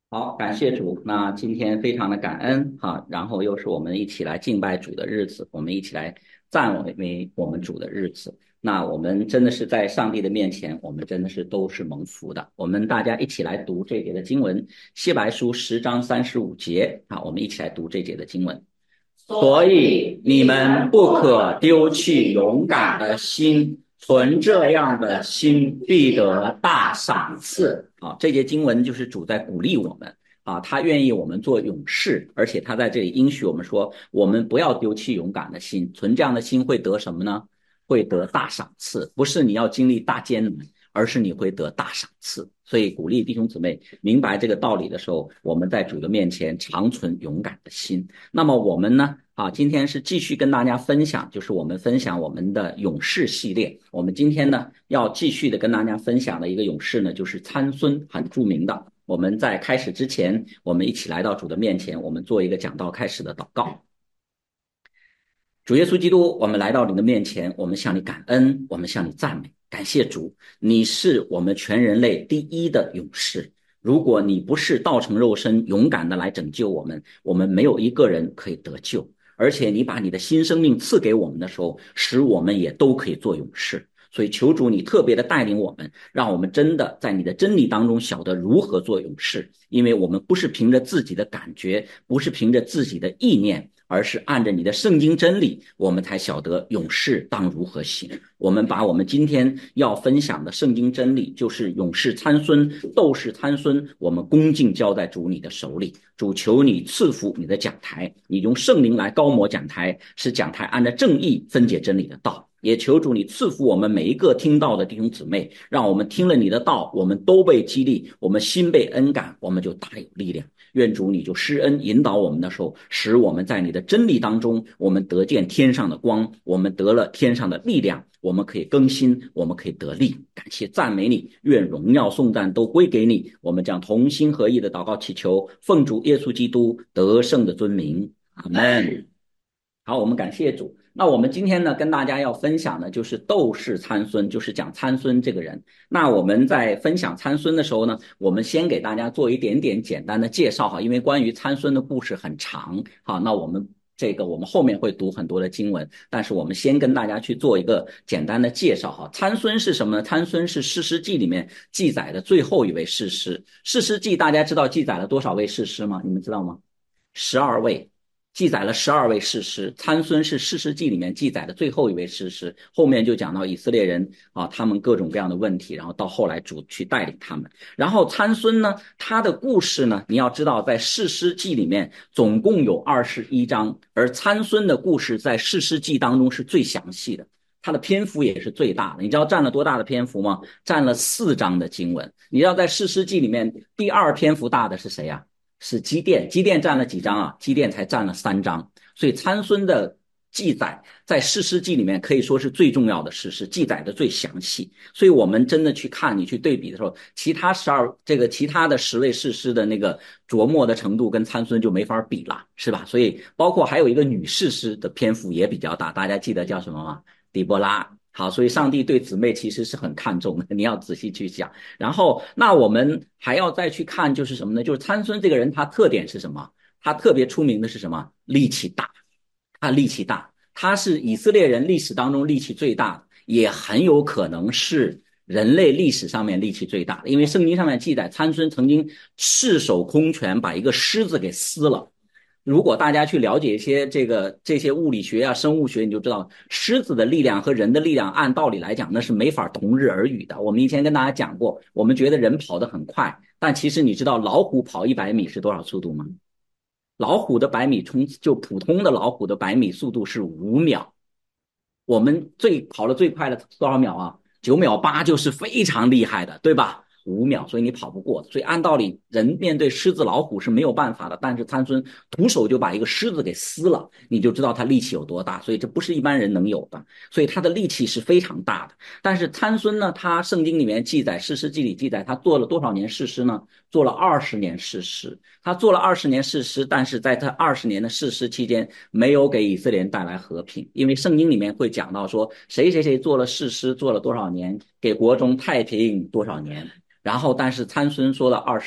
好，感谢主。那今天非常的感恩哈，然后又是我们一起来敬拜主的日子，我们一起来赞美我们主的日子。那我们真的是在上帝的面前，我们真的是都是蒙福的。我们大家一起来读这节的经文，希伯来书10章35节啊，我们一起来读这节的经文。所以你们不可丢弃勇敢的心，存这样的心，必得大赏赐。啊，这节经文就是主在鼓励我们啊，他愿意我们做勇士，而且他在这里应许我们说，我们不要丢弃勇敢的心，存这样的心会得什么呢？会得大赏赐，不是你要经历大艰难，而是你会得大赏赐。所以鼓励弟兄姊妹明白这个道理的时候，我们在主的面前常存勇敢的心。那么我们呢？今天是继续跟大家分享，就是我们分享我们的勇士系列。我们今天呢要继续的跟大家分享的一个勇士呢，就是参孙，很著名的。我们在开始之前，我们一起来到主的面前，我们做一个讲道开始的祷告。主耶稣基督，我们来到你的面前，我们向你感恩，我们向你赞美，感谢主，你是我们全人类第一的勇士。如果你不是道成肉身，勇敢的来拯救我们，我们没有一个人可以得救。而且你把你的新生命赐给我们的时候，使我们也都可以做勇士。所以求主你特别的带领我们，让我们真的在你的真理当中晓得如何做勇士，因为我们不是凭着自己的感觉，不是凭着自己的意念，而是按着你的圣经真理，我们才晓得勇士当如何行。我们把我们今天要分享的圣经真理，就是勇士参孙、斗士参孙，我们恭敬交在主你的手里。主求你赐福你的讲台，你用圣灵来高摩讲台，使讲台按照正义分解真理的道。也求主你赐福我们每一个听到的弟兄姊妹，让我们听了你的道，我们都被激励，我们心被恩感，我们就大有力量。愿主你就施恩引导我们的时候，使我们在你的真理当中，我们得见天上的光，我们得了天上的力量，我们可以更新，我们可以得力。感谢赞美你，愿荣耀颂赞都归给你。我们将同心合意的祷告祈求，奉主耶稣基督得胜的尊名，阿们。好，我们感谢主。那我们今天呢，跟大家要分享的就是斗士参孙，就是讲参孙这个人。那我们在分享参孙的时候呢，我们先给大家做一点点简单的介绍哈，因为关于参孙的故事很长。好，那我们后面会读很多的经文，但是我们先跟大家去做一个简单的介绍哈。参孙是什么呢？参孙是士师记里面记载的最后一位士师。士师记大家知道记载了多少位士师吗？你们知道吗？12位。记载了12位士师，参孙是士师记里面记载的最后一位士师，后面就讲到以色列人啊，他们各种各样的问题，然后到后来主去带领他们。然后参孙呢，他的故事呢，你要知道在士师记里面总共有21章，而参孙的故事在士师记当中是最详细的，它的篇幅也是最大的。你知道占了多大的篇幅吗？占了4章的经文。你知道在士师记里面第二篇幅大的是谁啊？是基甸。基甸占了几章啊？基甸才占了3章。所以参孙的记载在士师记里面可以说是最重要的事实，记载的最详细。所以我们真的去看，你去对比的时候，其他的10位士师的那个琢磨的程度跟参孙就没法比了，是吧？所以包括还有一个女士师的篇幅也比较大，大家记得叫什么吗？底波拉。好，所以上帝对姊妹其实是很看重的，你要仔细去想。然后，那我们还要再去看，就是什么呢？就是参孙这个人，他特点是什么？他特别出名的是什么？力气大。他力气大，他是以色列人历史当中力气最大的，也很有可能是人类历史上面力气最大的，因为圣经上面记载，参孙曾经赤手空拳把一个狮子给撕了。如果大家去了解一些这些物理学啊、生物学，你就知道狮子的力量和人的力量，按道理来讲那是没法同日而语的。我们以前跟大家讲过，我们觉得人跑得很快，但其实你知道老虎跑100米是多少速度吗？老虎的100米就普通的老虎的100米速度是5秒，我们跑得最快的多少秒啊？9秒8就是非常厉害的，对吧？5秒，所以你跑不过。所以按道理，人面对狮子老虎是没有办法的，但是参孙徒手就把一个狮子给撕了，你就知道他力气有多大。所以这不是一般人能有的，所以他的力气是非常大的。但是参孙呢，他圣经里面记载，士师记里记载，他做了多少年士师呢？做了20年士师。他做了20年士师，但是在他20年的士师期间，没有给以色列人带来和平，因为圣经里面会讲到说，谁谁谁做了士师，做了多少年，给国中太平多少年。然后，但是参孙说了20年，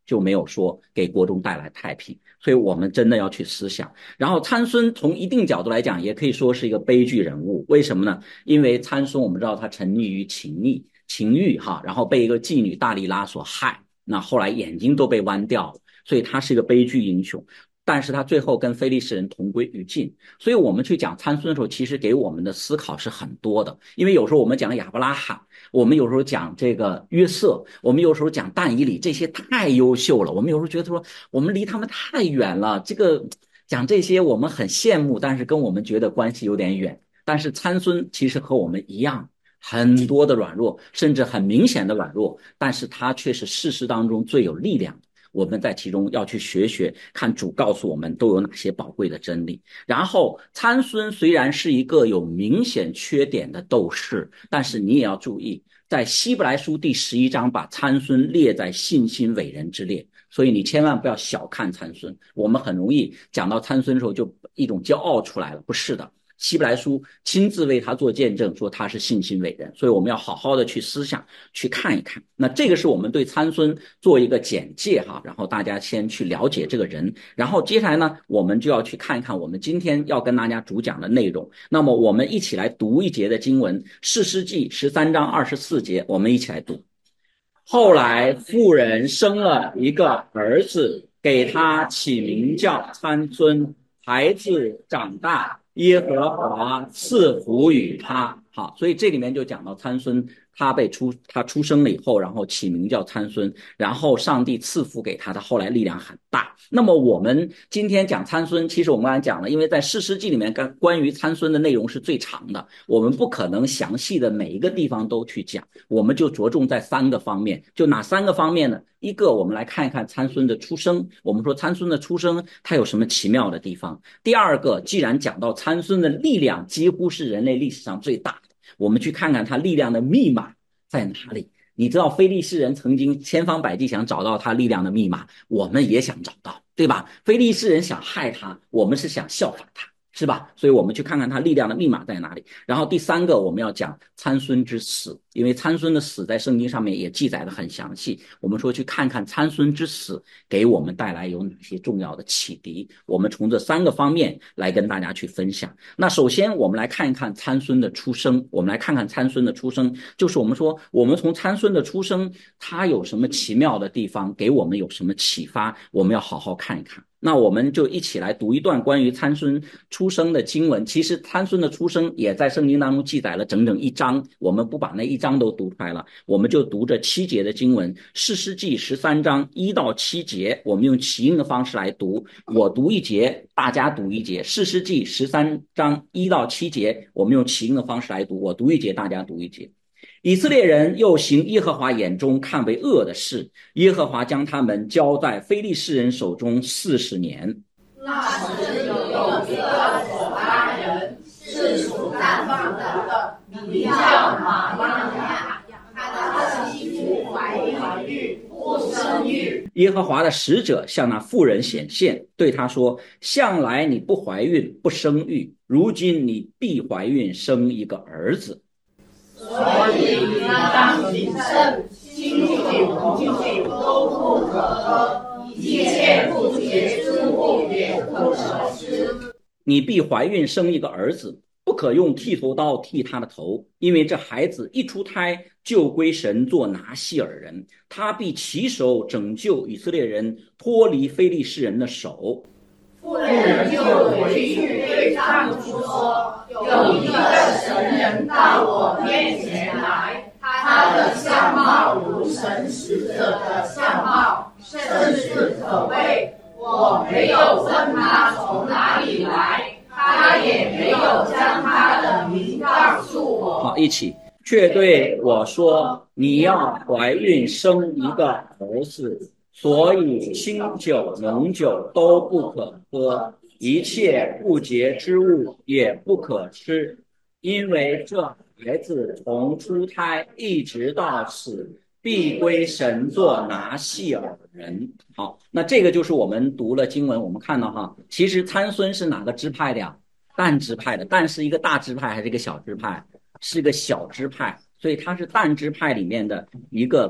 就没有说给国中带来太平。所以我们真的要去思想。然后参孙从一定角度来讲，也可以说是一个悲剧人物。为什么呢？因为参孙我们知道他沉溺于情欲哈，然后被一个妓女大利拉所害，那后来眼睛都被剜掉了，所以他是一个悲剧英雄。但是他最后跟非利士人同归于尽。所以我们去讲参孙的时候，其实给我们的思考是很多的。因为有时候我们讲亚伯拉罕，我们有时候讲这个约瑟，我们有时候讲但以理，这些太优秀了，我们有时候觉得说我们离他们太远了，这个讲这些我们很羡慕，但是跟我们觉得关系有点远。但是参孙其实和我们一样，很多的软弱，甚至很明显的软弱，但是他却是事实当中最有力量的。我们在其中要去学学，看主告诉我们都有哪些宝贵的真理。然后参孙虽然是一个有明显缺点的斗士，但是你也要注意，在希伯来书第11章把参孙列在信心伟人之列，所以你千万不要小看参孙。我们很容易讲到参孙的时候就一种骄傲出来了，不是的。希伯来书亲自为他做见证，说他是信心伟人，所以我们要好好的去思想，去看一看。那这个是我们对参孙做一个简介哈，然后大家先去了解这个人，然后接下来呢，我们就要去看一看我们今天要跟大家主讲的内容。那么我们一起来读一节的经文，士师记13章24节，我们一起来读。后来妇人生了一个儿子，给他起名叫参孙，孩子长大，耶和华赐福与他。好，所以这里面就讲到参孙，他出生了以后，然后起名叫参孙，然后上帝赐福给他，他后来力量很大。那么我们今天讲参孙，其实我们刚才讲了，因为在士师记里面关于参孙的内容是最长的，我们不可能详细的每一个地方都去讲，我们就着重在3个方面。就哪3个方面呢？一个，我们来看一看参孙的出生，我们说参孙的出生他有什么奇妙的地方。第二个，既然讲到参孙的力量几乎是人类历史上最大的，我们去看看他力量的密码在哪里。你知道非利士人曾经千方百计想找到他力量的密码，我们也想找到，对吧？非利士人想害他，我们是想效仿他，是吧？所以我们去看看他力量的密码在哪里。然后第3个，我们要讲参孙之死，因为参孙的死在圣经上面也记载得很详细。我们说去看看参孙之死给我们带来有哪些重要的启迪，我们从这3个方面来跟大家去分享。那首先我们来看一看参孙的出生，我们来看看参孙的出生，就是我们说我们从参孙的出生他有什么奇妙的地方，给我们有什么启发，我们要好好看一看。那我们就一起来读一段关于参孙出生的经文。其实参孙的出生也在圣经当中记载了整整1章，我们不把那1章都读出来了，我们就读这7节的经文。士师记13章1到7节，我们用起应的方式来读，我读1节，大家读1节。士师记13章1到7节，我们用起应的方式来读，我读1节，大家读1节。以色列人又行耶和华眼中看为恶的事，耶和华将他们交在非利士人手中40年。 那时有一个索拉人，是属但方的，名叫马拉亚，他的妻妇怀孕，不生育。 耶和华的使者向那妇人显现，对他说：向来你不怀孕不生育，如今你必怀孕生一个儿子。 所以你当谨慎，清酒红酒都不可喝，一切不洁之物也不可吃。 你必怀孕生一个儿子，不可用剃头刀剃他的头，因为这孩子一出胎就归神做拿细耳人，他必起手拯救以色列人脱离非利士人的手。 妇人就回去对丈夫说：有一个神人到我面前来，他的相貌如神使者的相貌，甚是可畏。我没有问他从哪里来，他也没有将他的名告诉我。 好，一起。却对我说：你要怀孕生一个儿子，所以清酒浓酒都不可喝，一切不洁之物也不可吃，因为这孩子从出胎一直到死，必归神做拿细耳人。好，那这个就是我们读了经文，我们看到哈，其实参孙是哪个支派的呀？但支派的。但是一个大支派还是一个小支派？是个小支派，所以他是但支派里面的一个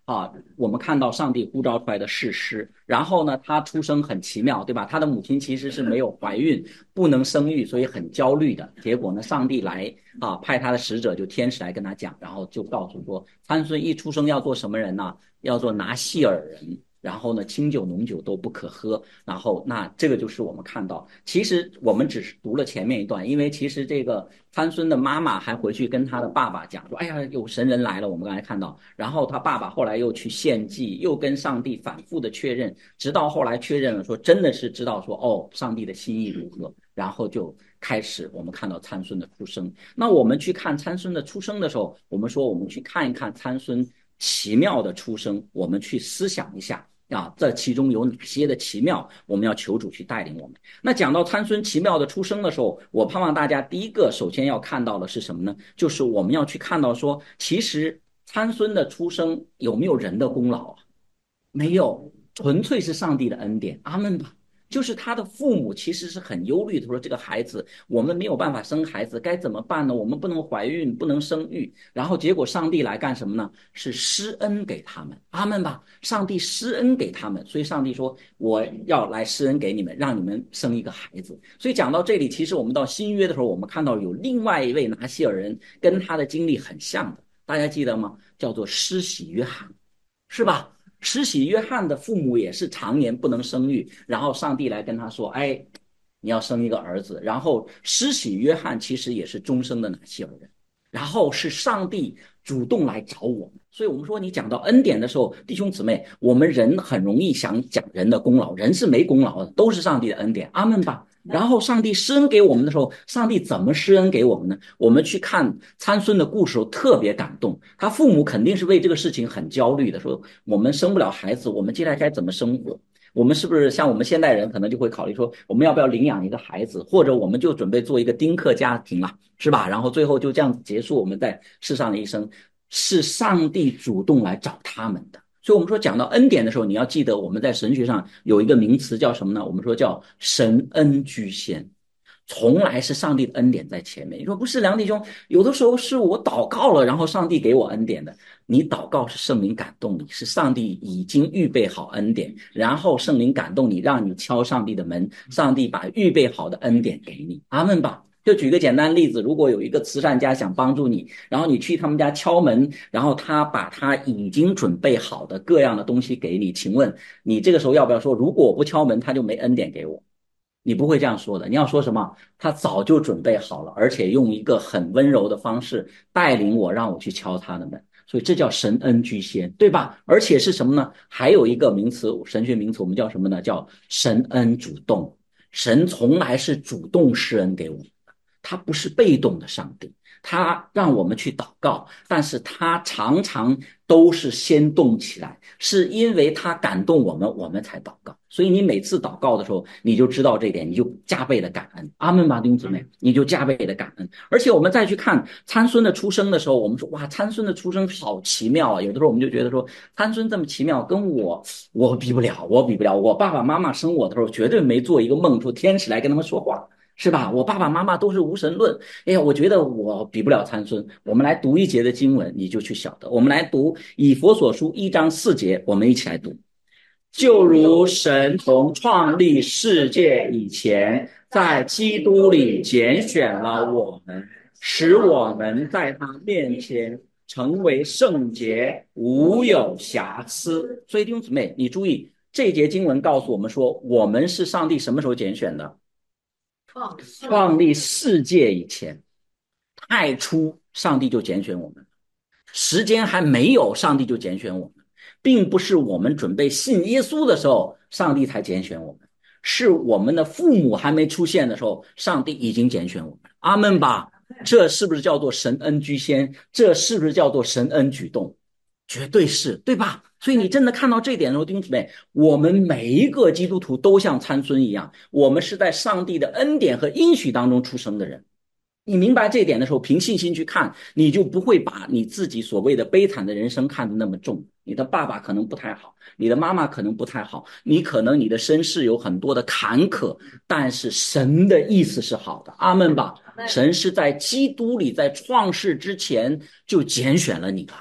我们看到上帝呼召出来的士师，然后呢，他出生很奇妙，对吧？他的母亲其实是没有怀孕，不能生育，所以很焦虑的。结果呢，上帝来派他的使者，就天使来跟他讲，然后就告诉说，参孙一出生要做什么人呢？要做拿细尔人。然后呢，清酒浓酒都不可喝。然后那这个就是我们看到，其实我们只是读了前面一段，因为其实这个参孙的妈妈还回去跟他的爸爸讲说，哎呀，有神人来了，我们刚才看到。然后他爸爸后来又去献祭，又跟上帝反复的确认，直到后来确认了说，真的是知道说，哦，上帝的心意如何，然后就开始我们看到参孙的出生。那我们去看参孙的出生的时候，我们说我们去看一看参孙奇妙的出生，我们去思想一下这其中有哪些的奇妙，我们要求主去带领我们。那讲到参孙奇妙的出生的时候，我盼望大家第一个首先要看到的是什么呢？就是我们要去看到说，其实参孙的出生有没有人的功劳啊？没有，纯粹是上帝的恩典。阿门吧。就是他的父母其实是很忧虑的，说这个孩子我们没有办法生孩子，该怎么办呢？我们不能怀孕，不能生育。然后结果上帝来干什么呢？是施恩给他们。阿门吧。上帝施恩给他们，所以上帝说我要来施恩给你们，让你们生一个孩子。所以讲到这里，其实我们到新约的时候，我们看到有另外一位拿西尔人跟他的经历很像的，大家记得吗？叫做施洗约翰，是吧？施洗约翰的父母也是常年不能生育，然后上帝来跟他说，哎，你要生一个儿子。然后施洗约翰其实也是终生的拿西尔人，然后是上帝主动来找我们。所以我们说你讲到恩典的时候，弟兄姊妹，我们人很容易想讲人的功劳，人是没功劳的，都是上帝的恩典。阿门吧。然后上帝施恩给我们的时候，上帝怎么施恩给我们呢？我们去看参孙的故事特别感动，他父母肯定是为这个事情很焦虑的，说我们生不了孩子，我们接下来该怎么生活？我们是不是像我们现代人可能就会考虑说，我们要不要领养一个孩子，或者我们就准备做一个丁克家庭了，是吧？然后最后就这样子结束我们在世上的一生。是上帝主动来找他们的。所以我们说讲到恩典的时候，你要记得我们在神学上有一个名词叫什么呢？我们说叫神恩居先，从来是上帝的恩典在前面。你说不是，梁弟兄，有的时候是我祷告了，然后上帝给我恩典的。你祷告是圣灵感动你，是上帝已经预备好恩典，然后圣灵感动你，让你敲上帝的门，上帝把预备好的恩典给你。阿们吧。就举个简单例子，如果有一个慈善家想帮助你，然后你去他们家敲门，然后他把他已经准备好的各样的东西给你，请问你这个时候要不要说，如果我不敲门，他就没恩典给我？你不会这样说的，你要说什么？他早就准备好了，而且用一个很温柔的方式带领我，让我去敲他的门。所以这叫神恩居先，对吧？而且是什么呢？还有一个名词，神学名词，我们叫什么呢？叫神恩主动。神从来是主动施恩给我们。他不是被动的上帝，他让我们去祷告，但是他常常都是先动起来，是因为他感动我们，我们才祷告。所以你每次祷告的时候，你就知道这点，你就加倍的感恩。阿们吧，弟兄姊妹，你就加倍的感恩。而且我们再去看参孙的出生的时候，我们说哇，参孙的出生好奇妙啊！有的时候我们就觉得说，参孙这么奇妙，跟我比不了，我比不了。我爸爸妈妈生我的时候，绝对没做一个梦，说天使来跟他们说话。是吧？我爸爸妈妈都是无神论，哎呀，我觉得我比不了参孙。我们来读一节的经文，你就去晓得。我们来读以弗所书1章4节，我们一起来读。就如神从创立世界以前，在基督里拣选了我们，使我们在他面前成为圣洁，无有瑕疵。所以弟兄姊妹，你注意，这节经文告诉我们说，我们是上帝什么时候拣选的？创立世界以前，太初上帝就拣选我们，时间还没有，上帝就拣选我们，并不是我们准备信耶稣的时候，上帝才拣选我们，是我们的父母还没出现的时候，上帝已经拣选我们。阿们吧。这是不是叫做神恩居先？这是不是叫做神恩举动？绝对是，对吧？所以你真的看到这点的时候，弟兄姊妹，我们每一个基督徒都像参孙一样，我们是在上帝的恩典和应许当中出生的人。你明白这一点的时候，凭信心去看，你就不会把你自己所谓的悲惨的人生看得那么重。你的爸爸可能不太好，你的妈妈可能不太好，你可能你的身世有很多的坎坷，但是神的意思是好的。阿们吧。神是在基督里，在创世之前就拣选了你了。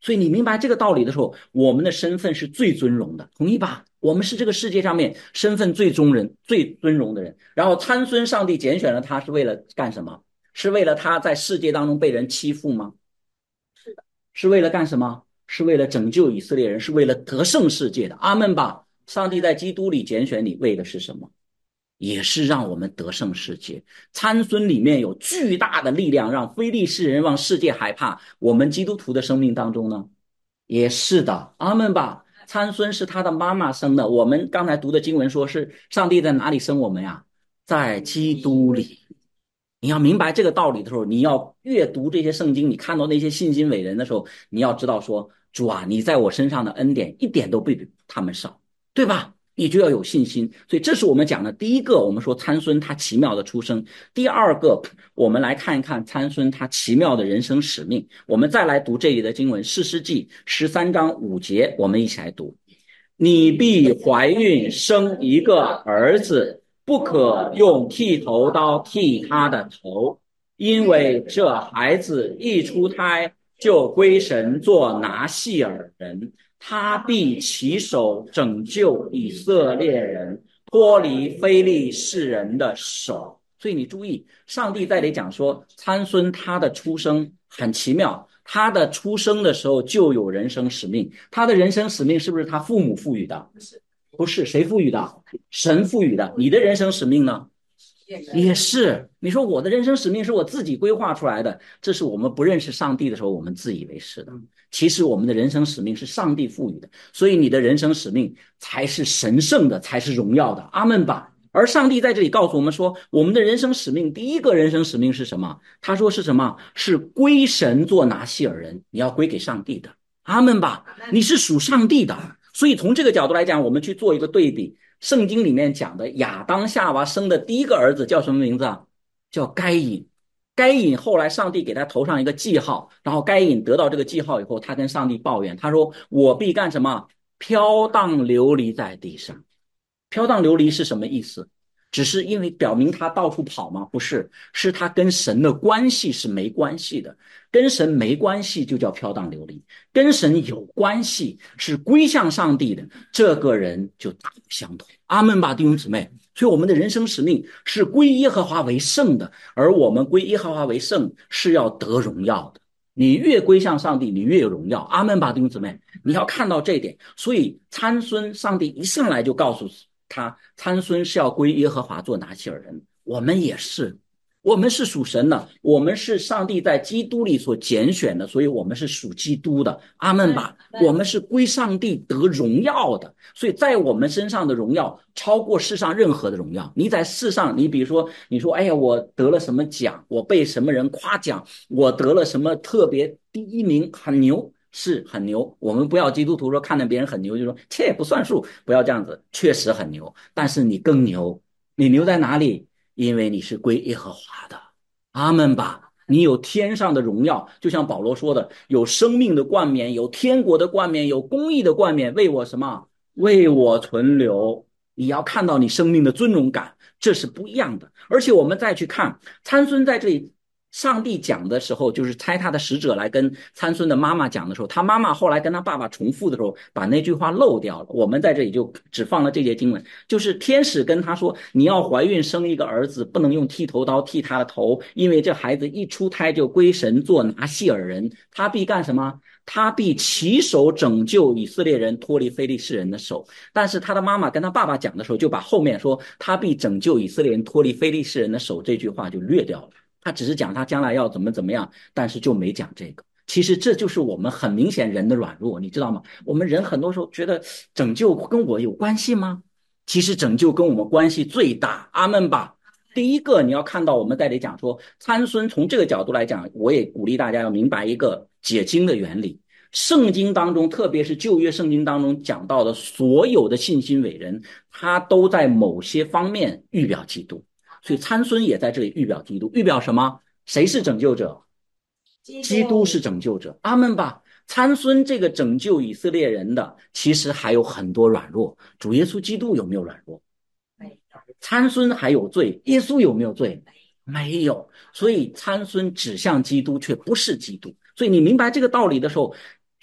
所以你明白这个道理的时候，我们的身份是最尊荣的，同意吧？我们是这个世界上面身份最尊荣的人。然后参孙，上帝拣选了他是为了干什么？是为了他在世界当中被人欺负吗？ 是的。 是为了干什么？是为了拯救以色列人，是为了得胜世界的。阿们吧！上帝在基督里拣选你，为的是什么？也是让我们得胜世界。参孙里面有巨大的力量，让非利士人让世界害怕。我们基督徒的生命当中呢，也是的。阿们吧！参孙是他的妈妈生的。我们刚才读的经文说是上帝在哪里生我们呀？在基督里。你要明白这个道理的时候，你要阅读这些圣经，你看到那些信心伟人的时候，你要知道说，主啊，你在我身上的恩典一点都不比他们少，对吧？你就要有信心。所以这是我们讲的第一个，我们说参孙他奇妙的出生。第二个，我们来看一看参孙他奇妙的人生使命。我们再来读这里的经文，士师记13章5节，我们一起来读：你必怀孕生一个儿子，不可用剃头刀剃他的头，因为这孩子一出胎就归神做拿细耳人，他必起手拯救以色列人，脱离非利士人的手。所以你注意，上帝在这里讲说，参孙他的出生很奇妙，他的出生的时候就有人生使命。他的人生使命是不是他父母赋予的？不是，谁赋予的？神赋予的。你的人生使命呢？也是。你说我的人生使命是我自己规划出来的，这是我们不认识上帝的时候我们自以为是的。其实我们的人生使命是上帝赋予的，所以你的人生使命才是神圣的，才是荣耀的。阿们吧。而上帝在这里告诉我们说，我们的人生使命，第一个人生使命是什么？他说是什么？是归神做拿细耳人，你要归给上帝的。阿们吧。你是属上帝的。所以从这个角度来讲，我们去做一个对比，圣经里面讲的亚当夏娃生的第一个儿子叫什么名字啊？叫该隐。该隐后来上帝给他头上一个记号，然后该隐得到这个记号以后，他跟上帝抱怨，他说我必干什么？飘荡流离在地上。飘荡流离是什么意思？只是因为表明他到处跑吗？不是，是他跟神的关系是没关系的。跟神没关系就叫飘荡流离，跟神有关系是归向上帝的，这个人就大不相同。阿们吧，弟兄姊妹。所以我们的人生使命是归耶和华为圣的，而我们归耶和华为圣是要得荣耀的。你越归向上帝，你越有荣耀。阿们吧，弟兄姊妹，你要看到这一点。所以参孙，上帝一上来就告诉他，参孙是要归耶和华做拿细耳人。我们也是，我们是属神的，我们是上帝在基督里所拣选的，所以我们是属基督的。阿们吧。我们是归上帝得荣耀的，所以在我们身上的荣耀超过世上任何的荣耀。你在世上，你比如说你说哎呀，我得了什么奖，我被什么人夸奖，我得了什么特别第一名，很牛，是很牛。我们不要基督徒说看到别人很牛就说这也不算数，不要这样子，确实很牛，但是你更牛。你牛在哪里？因为你是归耶和华的。阿们吧。你有天上的荣耀，就像保罗说的，有生命的冠冕，有天国的冠冕，有公义的冠冕，为我什么？为我存留。你要看到你生命的尊荣感，这是不一样的。而且我们再去看参孙在这里，上帝讲的时候，就是差他的使者来跟参孙的妈妈讲的时候，他妈妈后来跟他爸爸重复的时候，把那句话漏掉了。我们在这里就只放了这节经文，就是天使跟他说，你要怀孕生一个儿子，不能用剃头刀剃他的头，因为这孩子一出胎就归神做拿细耳人，他必干什么？他必起手拯救以色列人脱离非利士人的手。但是他的妈妈跟他爸爸讲的时候，就把后面说他必拯救以色列人脱离非利士人的手这句话就略掉了。他只是讲他将来要怎么样，但是就没讲这个。其实这就是我们很明显人的软弱，你知道吗？我们人很多时候觉得拯救跟我有关系吗？其实拯救跟我们关系最大。阿们吧。第一个你要看到我们在这里讲说参孙，从这个角度来讲，我也鼓励大家要明白一个解经的原理。圣经当中，特别是旧约圣经当中讲到的所有的信心伟人，他都在某些方面预表基督。所以参孙也在这里预表基督。预表什么？谁是拯救者？基督是拯救者。阿们吧。参孙这个拯救以色列人的，其实还有很多软弱。主耶稣基督有没有软弱？参孙还有罪，耶稣有没有罪？没有。所以参孙指向基督，却不是基督。所以你明白这个道理的时候，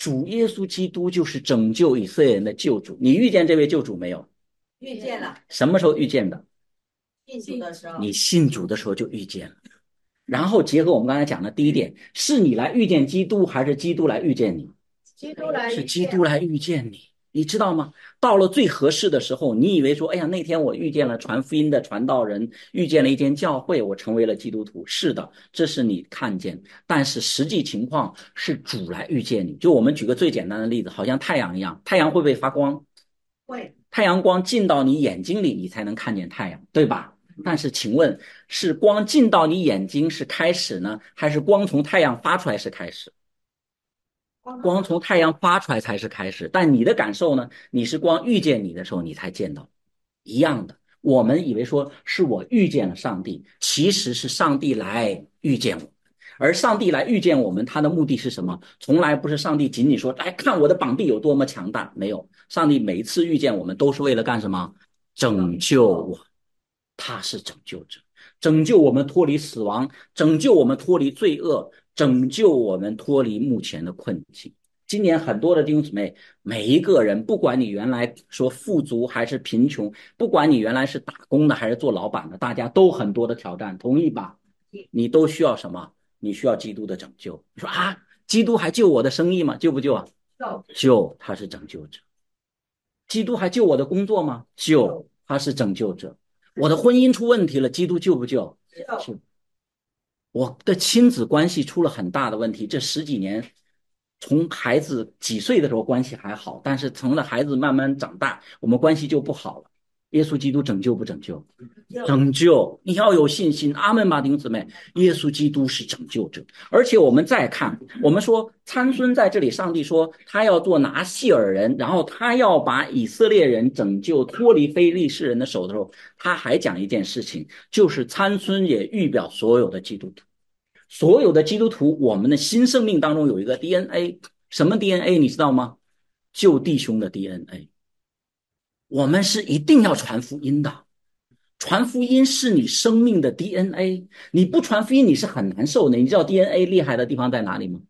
主耶稣基督就是拯救以色列人的救主。你遇见这位救主没有？ 遇见了。 什么时候遇见的？ 信主的时候。 你信主的时候就遇见了。然后结合我们刚才讲的第一点，是你来遇见基督，还是基督来遇见你？是基督来遇见你。你知道吗？到了最合适的时候，你以为说，哎呀，那天我遇见了传福音的传道人，遇见了一间教会，我成为了基督徒。是的，这是你看见，但是实际情况是主来遇见你。就我们举个最简单的例子，好像太阳一样，太阳会不会发光？ 会。 太阳光进到你眼睛里，你才能看见太阳，对吧？但是请问，是光进到你眼睛是开始呢，还是光从太阳发出来是开始？光从太阳发出来才是开始。但你的感受呢？你是光遇见你的时候你才见到。一样的，我们以为说是我遇见了上帝，其实是上帝来遇见我。而上帝来遇见我们，他的目的是什么？从来不是上帝仅仅说，来看我的膀臂有多么强大。没有，上帝每一次遇见我们都是为了干什么？拯救我。他是拯救者，拯救我们脱离死亡，拯救我们脱离罪恶，拯救我们脱离目前的困境。今年很多的弟兄姊妹，每一个人，不管你原来说富足还是贫穷，不管你原来是打工的还是做老板的，大家都很多的挑战，同意吧？你都需要什么？你需要基督的拯救。你说啊，基督还救我的生意吗？救不救啊？救，他是拯救者。基督还救我的工作吗？救，他是拯救者。我的婚姻出问题了，基督救不救？救。我的亲子关系出了很大的问题，这10几年，从孩子几岁的时候关系还好，但是从了孩子慢慢长大，我们关系就不好了。耶稣基督拯救不拯救？拯救。你要有信心。阿们吧，弟兄姊妹，耶稣基督是拯救者。而且我们再看，我们说参孙在这里，上帝说他要做拿细尔人，然后他要把以色列人拯救脱离非利士人的手的时候，他还讲一件事情，就是参孙也预表所有的基督徒。所有的基督徒，我们的新生命当中有一个 DNA。 什么 DNA 你知道吗？救弟兄的 DNA。 我们是一定要传福音的，传福音是你生命的 DNA。 你不传福音你是很难受的。你知道 DNA 厉害的地方在哪里吗？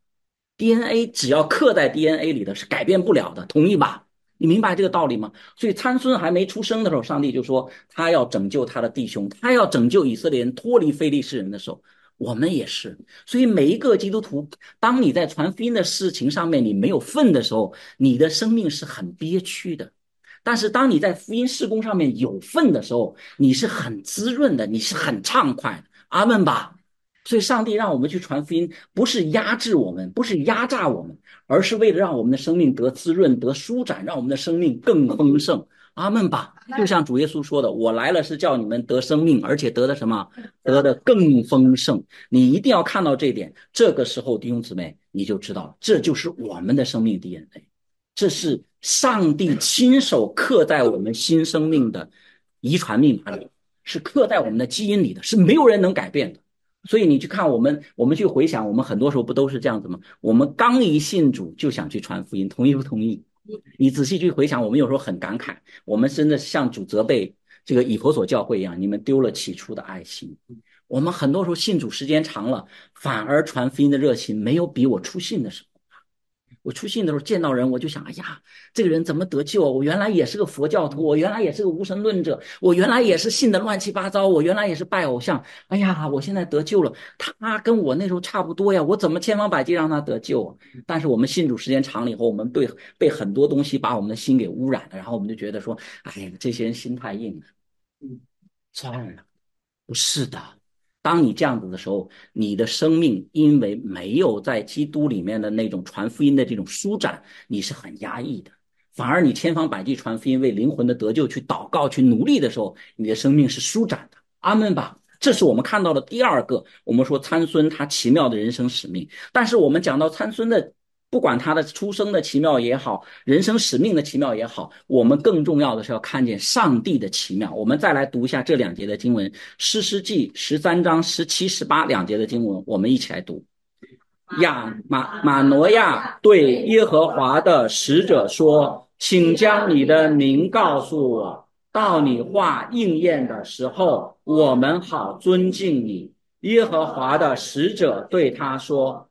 DNA 只要刻在 DNA 里的是改变不了的，同意吧？你明白这个道理吗？所以参孙还没出生的时候，上帝就说他要拯救他的弟兄，他要拯救以色列人脱离非利士人的手。我们也是。所以每一个基督徒，当你在传福音的事情上面你没有份的时候，你的生命是很憋屈的。但是当你在福音事工上面有份的时候，你是很滋润的，你是很畅快的。阿们吧。所以上帝让我们去传福音，不是压制我们，不是压榨我们，而是为了让我们的生命得滋润，得舒展，让我们的生命更丰盛。阿们吧。就像主耶稣说的，我来了是叫你们得生命，而且得的什么？得的更丰盛。你一定要看到这一点。这个时候弟兄姊妹，你就知道这就是我们的生命 DNA。 这是上帝亲手刻在我们新生命的遗传密码里，是刻在我们的基因里的，是没有人能改变的。所以你去看我们去回想，我们很多时候不都是这样子吗？我们刚一信主就想去传福音，同意不同意？你仔细去回想，我们有时候很感慨，我们真的像主责备这个以弗所教会一样，你们丢了起初的爱心。我们很多时候信主时间长了，反而传福音的热情没有比我初信的时候。我出信的时候见到人，我就想，哎呀，这个人怎么得救？我原来也是个佛教徒，我原来也是个无神论者，我原来也是信的乱七八糟，我原来也是拜偶像。哎呀，我现在得救了，他跟我那时候差不多呀，我怎么千方百计让他得救啊？但是我们信主时间长了以后，我们被很多东西把我们的心给污染了，然后我们就觉得说，哎呀，这些人心太硬了，算了。不是的。当你这样子的时候，你的生命因为没有在基督里面的那种传福音的这种舒展，你是很压抑的。反而你千方百计传福音，为灵魂的得救去祷告去努力的时候，你的生命是舒展的。阿们吧。这是我们看到的第二个，我们说参孙他奇妙的人生使命。但是我们讲到参孙的，不管他的出生的奇妙也好，人生使命的奇妙也好，我们更重要的是要看见上帝的奇妙。我们再来读一下这2节的经文，士师记13章17、18两节的经文，我们一起来读。马挪亚对耶和华的使者说，请将你的名告诉我，到你话应验的时候，我们好尊敬你。耶和华的使者对他说，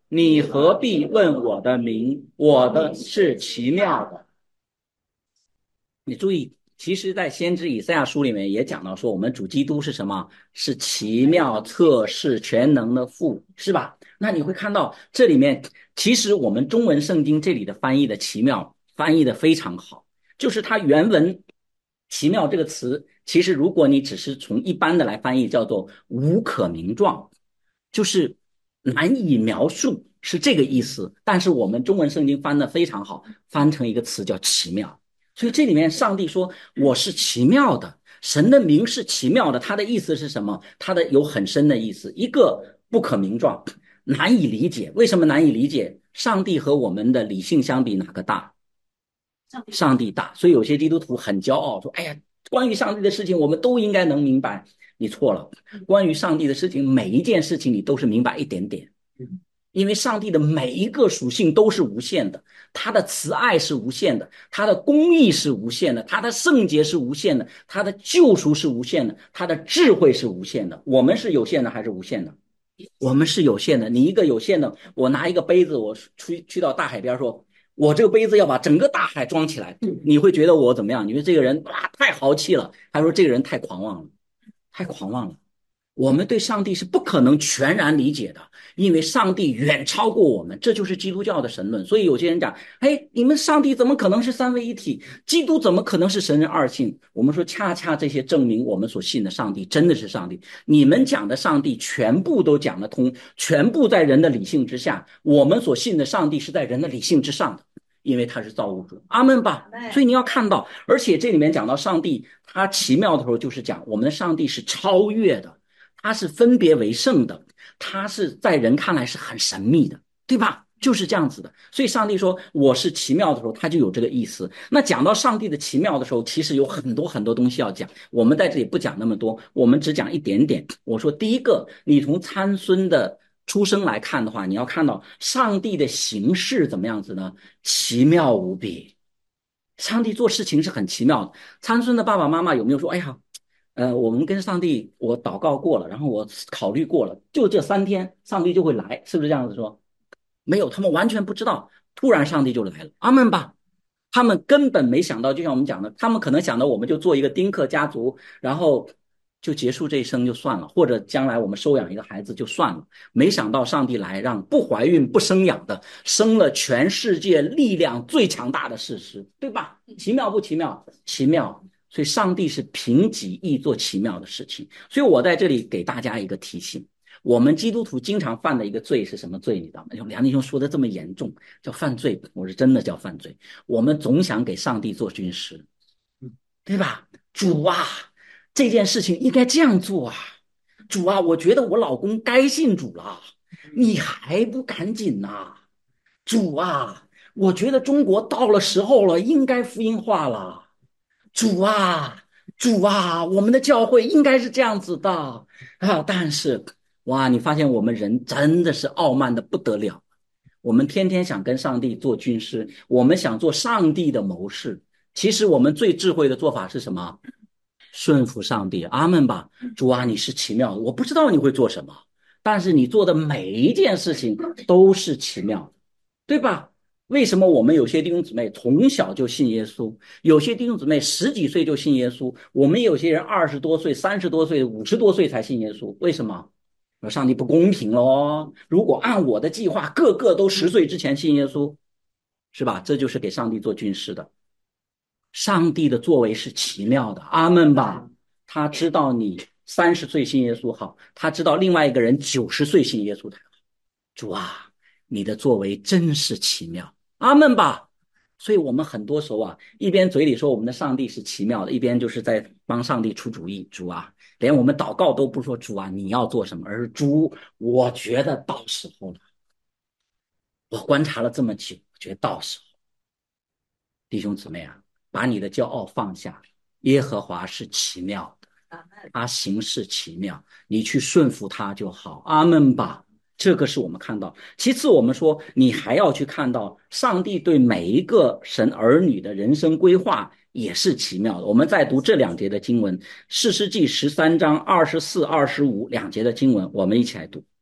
你何必问我的名？我的是奇妙的。你注意，其实在先知以赛亚书里面也讲到说，我们主基督是什么？是奇妙测试全能的父，是吧？那你会看到这里面，其实我们中文圣经这里的翻译的奇妙，翻译的非常好，就是它原文"奇妙"这个词，其实如果你只是从一般的来翻译，叫做无可名状，就是难以描述，是这个意思。但是我们中文圣经翻的非常好，翻成一个词叫奇妙。所以这里面上帝说我是奇妙的，神的名是奇妙的，他的意思是什么？他的有很深的意思，一个不可名状，难以理解。为什么难以理解？上帝和我们的理性相比，哪个大？上帝大。所以有些基督徒很骄傲，说哎呀，关于上帝的事情我们都应该能明白。你错了，关于上帝的事情，每一件事情你都是明白一点点。因为上帝的每一个属性都是无限的，他的慈爱是无限的，他的公义是无限的，他的圣洁是无限的，他的救赎是无限的，他的智慧是无限的。我们是有限的还是无限的？我们是有限的。你一个有限的，我拿一个杯子，我去到大海边说，我这个杯子要把整个大海装起来，你会觉得我怎么样？你说这个人哇太豪气了，还说这个人太狂妄了，太狂妄了。我们对上帝是不可能全然理解的，因为上帝远超过我们，这就是基督教的神论。所以有些人讲，哎，你们上帝怎么可能是三位一体？基督怎么可能是神人二性？我们说，恰恰这些证明我们所信的上帝真的是上帝。你们讲的上帝全部都讲得通，全部在人的理性之下，我们所信的上帝是在人的理性之上的。因为他是造物主，阿们吧。所以你要看到，而且这里面讲到上帝他奇妙的时候，就是讲我们的上帝是超越的，他是分别为圣的，他是在人看来是很神秘的，对吧？就是这样子的。所以上帝说我是奇妙的时候，他就有这个意思。那讲到上帝的奇妙的时候，其实有很多很多东西要讲，我们在这里不讲那么多，我们只讲一点点。我说第一个，你从参孙的出生来看的话，你要看到上帝的形式怎么样子呢？奇妙无比。上帝做事情是很奇妙的。参孙的爸爸妈妈有没有说，哎呀，我们跟上帝我祷告过了，然后我考虑过了，就这3天上帝就会来，是不是这样子说？没有，他们完全不知道，突然上帝就来了，阿们吧。他们根本没想到，就像我们讲的，他们可能想到我们就做一个丁克家族，然后就结束这一生就算了，或者将来我们收养一个孩子就算了。没想到上帝来，让不怀孕不生养的生了全世界力量最强大的事实，对吧？奇妙不奇妙？奇妙。所以上帝是凭己意做奇妙的事情。所以我在这里给大家一个提醒，我们基督徒经常犯的一个罪是什么罪？你知道吗？梁弟兄说的这么严重，叫犯罪。我是真的叫犯罪。我们总想给上帝做军师，对吧？主啊，这件事情应该这样做啊。主啊，我觉得我老公该信主了，你还不赶紧呐？主啊，我觉得中国到了时候了，应该福音化了。主啊，主啊，我们的教会应该是这样子的啊！但是，哇，你发现我们人真的是傲慢的不得了。我们天天想跟上帝做军师，我们想做上帝的谋士。其实我们最智慧的做法是什么？顺服上帝，阿们吧。主啊，你是奇妙的，我不知道你会做什么，但是你做的每一件事情都是奇妙的，对吧？为什么我们有些弟兄姊妹从小就信耶稣，有些弟兄姊妹10几岁就信耶稣，我们有些人20多岁、30多岁、50多岁才信耶稣？为什么？上帝不公平咯，如果按我的计划，个个都10岁之前信耶稣，是吧？这就是给上帝做军师的。上帝的作为是奇妙的，阿们吧。他知道你30岁信耶稣好，他知道另外一个人90岁信耶稣才好。主啊，你的作为真是奇妙，阿们吧。所以我们很多时候啊，一边嘴里说我们的上帝是奇妙的，一边就是在帮上帝出主意。主啊，连我们祷告都不说主啊你要做什么，而是主，我觉得到时候了。我观察了这么久，我觉得到时候。弟兄姊妹啊，把你的骄傲放下，耶和华是奇妙的，他行事奇妙，你去顺服他就好，阿们吧。这个是我们看到。其次我们说你还要去看到上帝对每一个神儿女的人生规划也是奇妙的。我们再读这2节的经文，士师记13章24、25两节的经文，我们一起来读。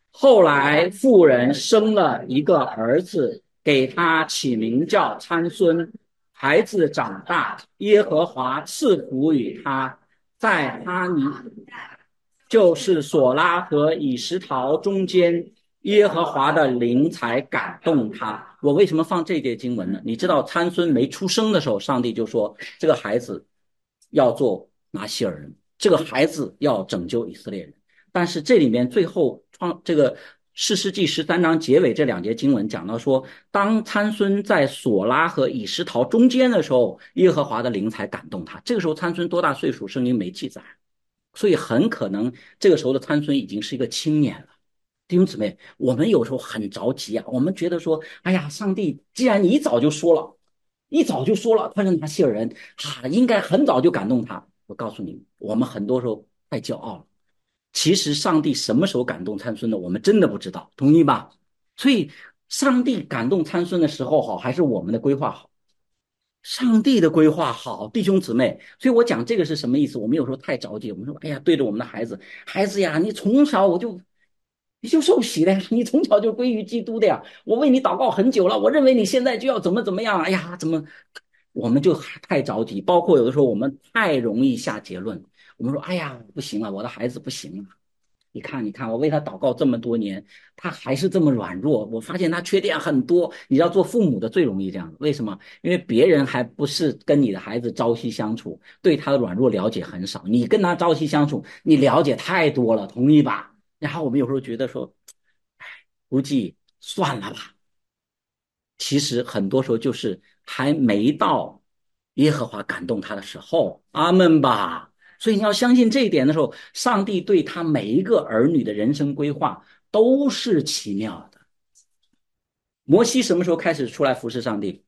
后来妇人生了一个儿子，给他起名叫参孙。孩子长大，耶和华赐福与他，在哈尼，就是索拉和以实陶中间，耶和华的灵才感动他。我为什么放这节经文呢？你知道参孙没出生的时候，上帝就说这个孩子要做拿西尔人，这个孩子要拯救以色列人。但是这里面最后这个士师记13章结尾这2节经文讲到说，当参孙在索拉和以实陶中间的时候，耶和华的灵才感动他。这个时候参孙多大岁数？圣经没记载，所以很可能这个时候的参孙已经是一个青年了。弟兄姊妹，我们有时候很着急啊，我们觉得说，哎呀，上帝，既然你一早就说了，他是拿西尔人应该很早就感动他。我告诉你，我们很多时候太骄傲了。其实上帝什么时候感动参孙的，我们真的不知道，同意吧？所以上帝感动参孙的时候好，还是我们的规划好？上帝的规划好，弟兄姊妹。所以我讲这个是什么意思？我们有时候太着急，我们说，哎呀，对着我们的孩子，孩子呀，你从小你就受洗了呀，你从小就归于基督的呀。我为你祷告很久了，我认为你现在就要怎么怎么样。哎呀，怎么？我们就太着急，包括有的时候我们太容易下结论。我们说，哎呀，不行了，我的孩子不行了。你看，我为他祷告这么多年，他还是这么软弱。我发现他缺点很多。你知道，做父母的最容易这样，为什么？因为别人还不是跟你的孩子朝夕相处，对他的软弱了解很少。你跟他朝夕相处，你了解太多了，同意吧？然后我们有时候觉得说，哎，估计算了吧。其实很多时候就是还没到耶和华感动他的时候，阿门吧。所以你要相信这一点的时候，上帝对他每一个儿女的人生规划都是奇妙的。摩西什么时候开始出来服侍上帝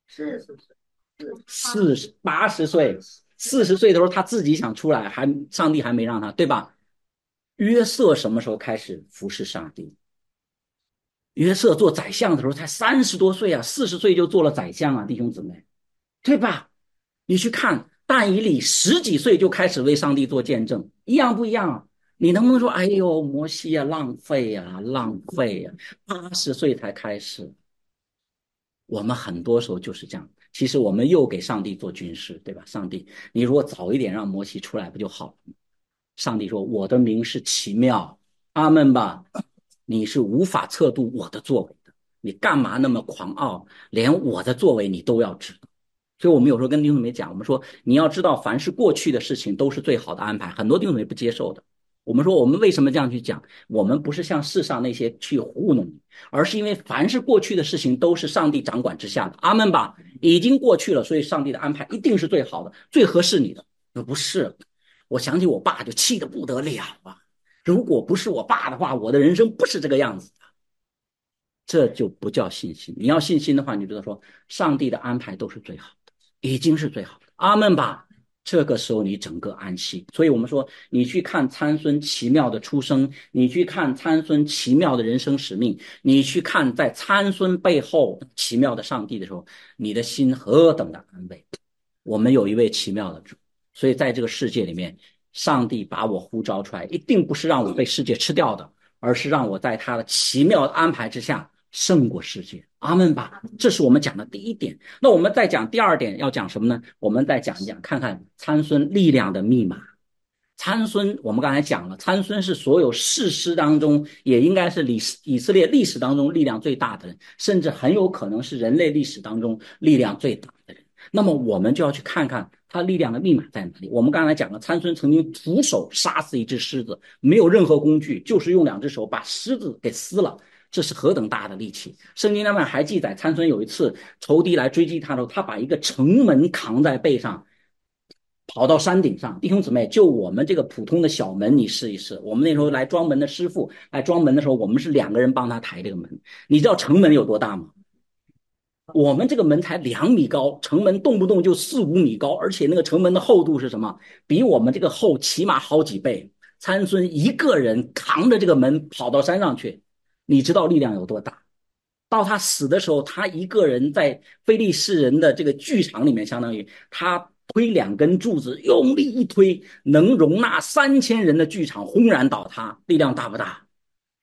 ？80岁。40岁的时候他自己想出来，上帝还没让他，对吧？约瑟什么时候开始服侍上帝？约瑟做宰相的时候才30多岁啊，40岁就做了宰相啊，弟兄姊妹，对吧？你去看但以理10几岁就开始为上帝做见证，一样不一样啊？你能不能说，哎呦，摩西啊，浪费啊，浪费啊，80岁才开始？我们很多时候就是这样。其实我们又给上帝做军师，对吧？上帝，你如果早一点让摩西出来不就好了？上帝说，我的名是奇妙，阿门吧。你是无法测度我的作为的，你干嘛那么狂傲，连我的作为你都要知道。所以我们有时候跟弟兄姊妹讲，我们说你要知道，凡是过去的事情都是最好的安排。很多弟兄姊妹不接受的。我们说我们为什么这样去讲？我们不是像世上那些去糊弄你，而是因为凡是过去的事情都是上帝掌管之下的，阿门吧。已经过去了，所以上帝的安排一定是最好的，最合适你的。不是，我想起我爸就气得不得了啊！如果不是我爸的话，我的人生不是这个样子的。这就不叫信心。你要信心的话，你知道说上帝的安排都是最好的，已经是最好的，阿门吧。这个时候你整个安息。所以我们说，你去看参孙奇妙的出生，你去看参孙奇妙的人生使命，你去看在参孙背后奇妙的上帝的时候，你的心何等的安慰。我们有一位奇妙的主，所以在这个世界里面，上帝把我呼召出来，一定不是让我被世界吃掉的，而是让我在他的奇妙的安排之下胜过世界，阿门吧。这是我们讲的第一点。那我们再讲第二点，要讲什么呢？我们再讲一讲，看看参孙力量的密码。参孙，我们刚才讲了，参孙是所有士师当中，也应该是以色列历史当中力量最大的人，甚至很有可能是人类历史当中力量最大的人。那么我们就要去看看他力量的密码在哪里。我们刚才讲了，参孙曾经徒手杀死一只狮子，没有任何工具，就是用2只手把狮子给撕了。这是何等大的力气！圣经上面还记载，参孙有一次仇敌来追击他的时候，他把一个城门扛在背上，跑到山顶上。弟兄姊妹，就我们这个普通的小门，你试一试。我们那时候来装门的师傅来装门的时候，我们是2个人帮他抬这个门。你知道城门有多大吗？我们这个门才2米高，城门动不动就4、5米高，而且那个城门的厚度是什么？比我们这个厚起码好几倍。参孙一个人扛着这个门跑到山上去，你知道力量有多大？到他死的时候，他一个人在非利士人的这个剧场里面，相当于他推2根柱子，用力一推，能容纳3000人的剧场轰然倒塌，力量大不大？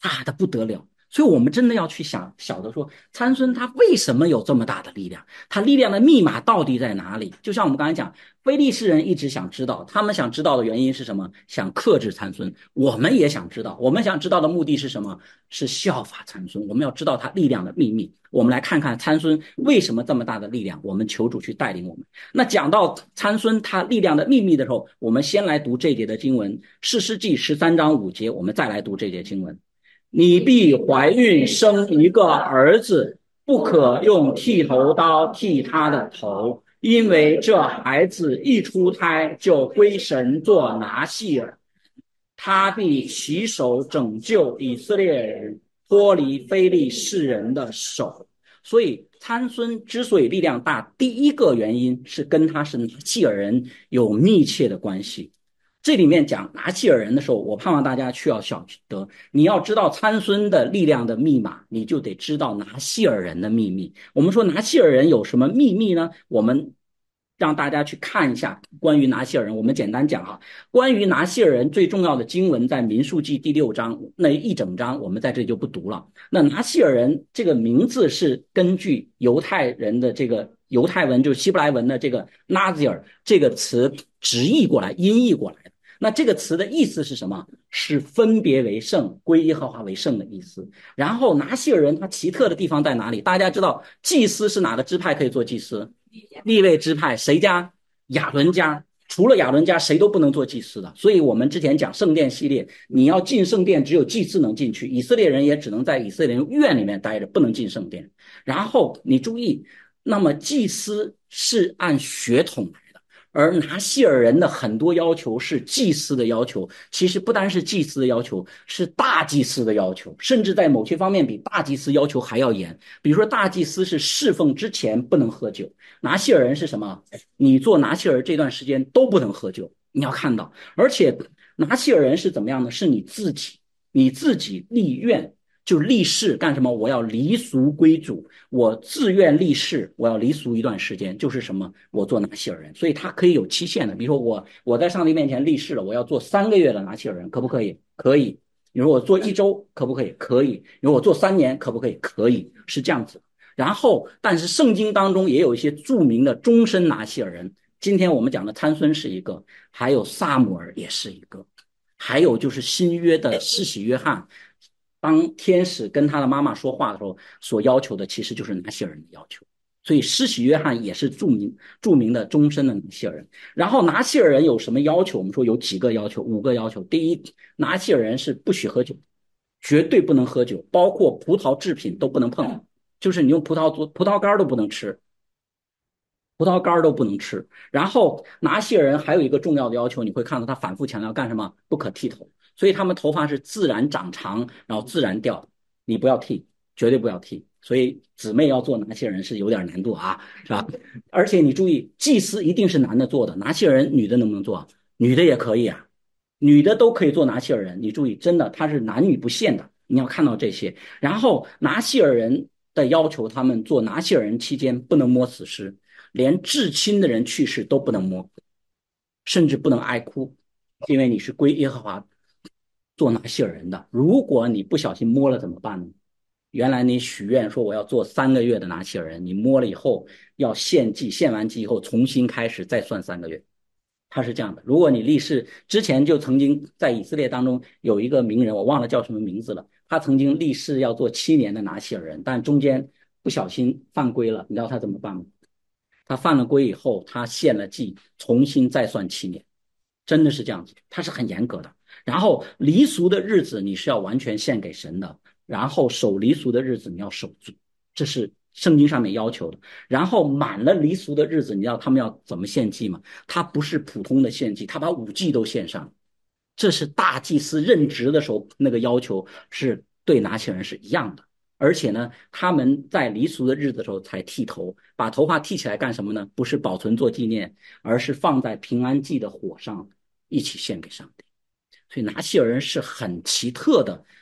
大的不得了。所以我们真的要去晓得说，参孙他为什么有这么大的力量，他力量的密码到底在哪里？就像我们刚才讲，非利士人一直想知道，他们想知道的原因是什么？想克制参孙。我们也想知道，我们想知道的目的是什么？是效法参孙。我们要知道他力量的秘密。我们来看看参孙为什么这么大的力量，我们求主去带领我们。那讲到参孙他力量的秘密的时候，我们先来读这节的经文，士师记13章5节，我们再来读这节经文。你必怀孕生一个儿子，不可用剃头刀剃他的头，因为这孩子一出胎就归神做拿细耳，他必起手拯救以色列人脱离非利士人的手。所以参孙之所以力量大，第一个原因是跟他是拿细耳人有密切的关系。这里面讲拿细耳人的时候，我盼望大家需要晓得，你要知道参孙的力量的密码，你就得知道拿细耳人的秘密。我们说拿细耳人有什么秘密呢？我们让大家去看一下关于拿细耳人。我们简单讲关于拿细耳人最重要的经文在民数记第6章，那一整章我们在这里就不读了。那拿细耳人这个名字是根据犹太人的这个犹太文，就是希伯来文的这个 Nazir 这个词直译过来，音译过来的。那这个词的意思是什么？是分别为圣，归耶和华为圣的意思。然后拿细耳人他奇特的地方在哪里？大家知道祭司是哪个支派可以做祭司？利未支派。谁家？亚伦家。除了亚伦家谁都不能做祭司的。所以我们之前讲圣殿系列，你要进圣殿只有祭司能进去，以色列人也只能在以色列人院里面待着，不能进圣殿。然后你注意，那么祭司是按血统来的，而拿细耳人的很多要求是祭司的要求，其实不单是祭司的要求，是大祭司的要求，甚至在某些方面比大祭司要求还要严。比如说大祭司是侍奉之前不能喝酒，拿细耳人是什么？你做拿细耳这段时间都不能喝酒。你要看到，而且拿细耳人是怎么样的？是你自己立愿，就立誓干什么？我要离俗归主，我自愿立誓，我要离俗一段时间，就是什么？我做拿细耳人。所以他可以有期限的。比如说我在上帝面前立誓了，我要做3个月的拿细耳人，可不可以？可以。你说我做1周可不可以？可以。你说我做3年可不可以？可以。是这样子。然后但是圣经当中也有一些著名的终身拿细耳人，今天我们讲的参孙是一个，还有撒母耳也是一个，还有就是新约的施洗约翰，当天使跟他的妈妈说话的时候所要求的其实就是拿细耳人的要求。所以施洗约翰也是著名的终身的拿细耳人。然后拿细耳人有什么要求？我们说有几个要求，5个要求。第一，拿细耳人是不许喝酒，绝对不能喝酒，包括葡萄制品都不能碰，就是你用葡萄干都不能吃，葡萄干都不能吃。然后拿细耳人还有一个重要的要求，你会看到他反复强调干什么？不可剃头。所以他们头发是自然长长，然后自然掉，你不要剃，绝对不要剃。所以姊妹要做拿细耳人是有点难度啊，是吧？而且你注意，祭司一定是男的做的，拿细耳人女的能不能做？女的也可以啊，女的都可以做拿细耳人。你注意，真的他是男女不限的，你要看到这些。然后拿细耳人的要求，他们做拿细耳人期间不能摸死尸，连至亲的人去世都不能摸，甚至不能哀哭，因为你是归耶和华做拿细耳人的。如果你不小心摸了怎么办呢？原来你许愿说我要做3个月的拿细耳人，你摸了以后要献祭，献完祭以后重新开始再算3个月。他是这样的，如果你立誓之前就曾经在以色列当中有一个名人，我忘了叫什么名字了，他曾经立誓要做7年的拿细耳人，但中间不小心犯规了，你知道他怎么办吗？他犯了规以后，他献了祭，重新再算7年，真的是这样子，他是很严格的。然后离俗的日子你是要完全献给神的，然后守离俗的日子你要守住，这是圣经上面要求的。然后满了离俗的日子，你知道他们要怎么献祭吗？他不是普通的献祭，他把5祭都献上。这是大祭司任职的时候那个要求，是对拿细耳人是一样的。而且呢，他们在离俗的日子的时候才剃头，把头发剃起来干什么呢？不是保存做纪念，而是放在平安祭的火上一起献给上帝。所以拿细耳人是很奇特的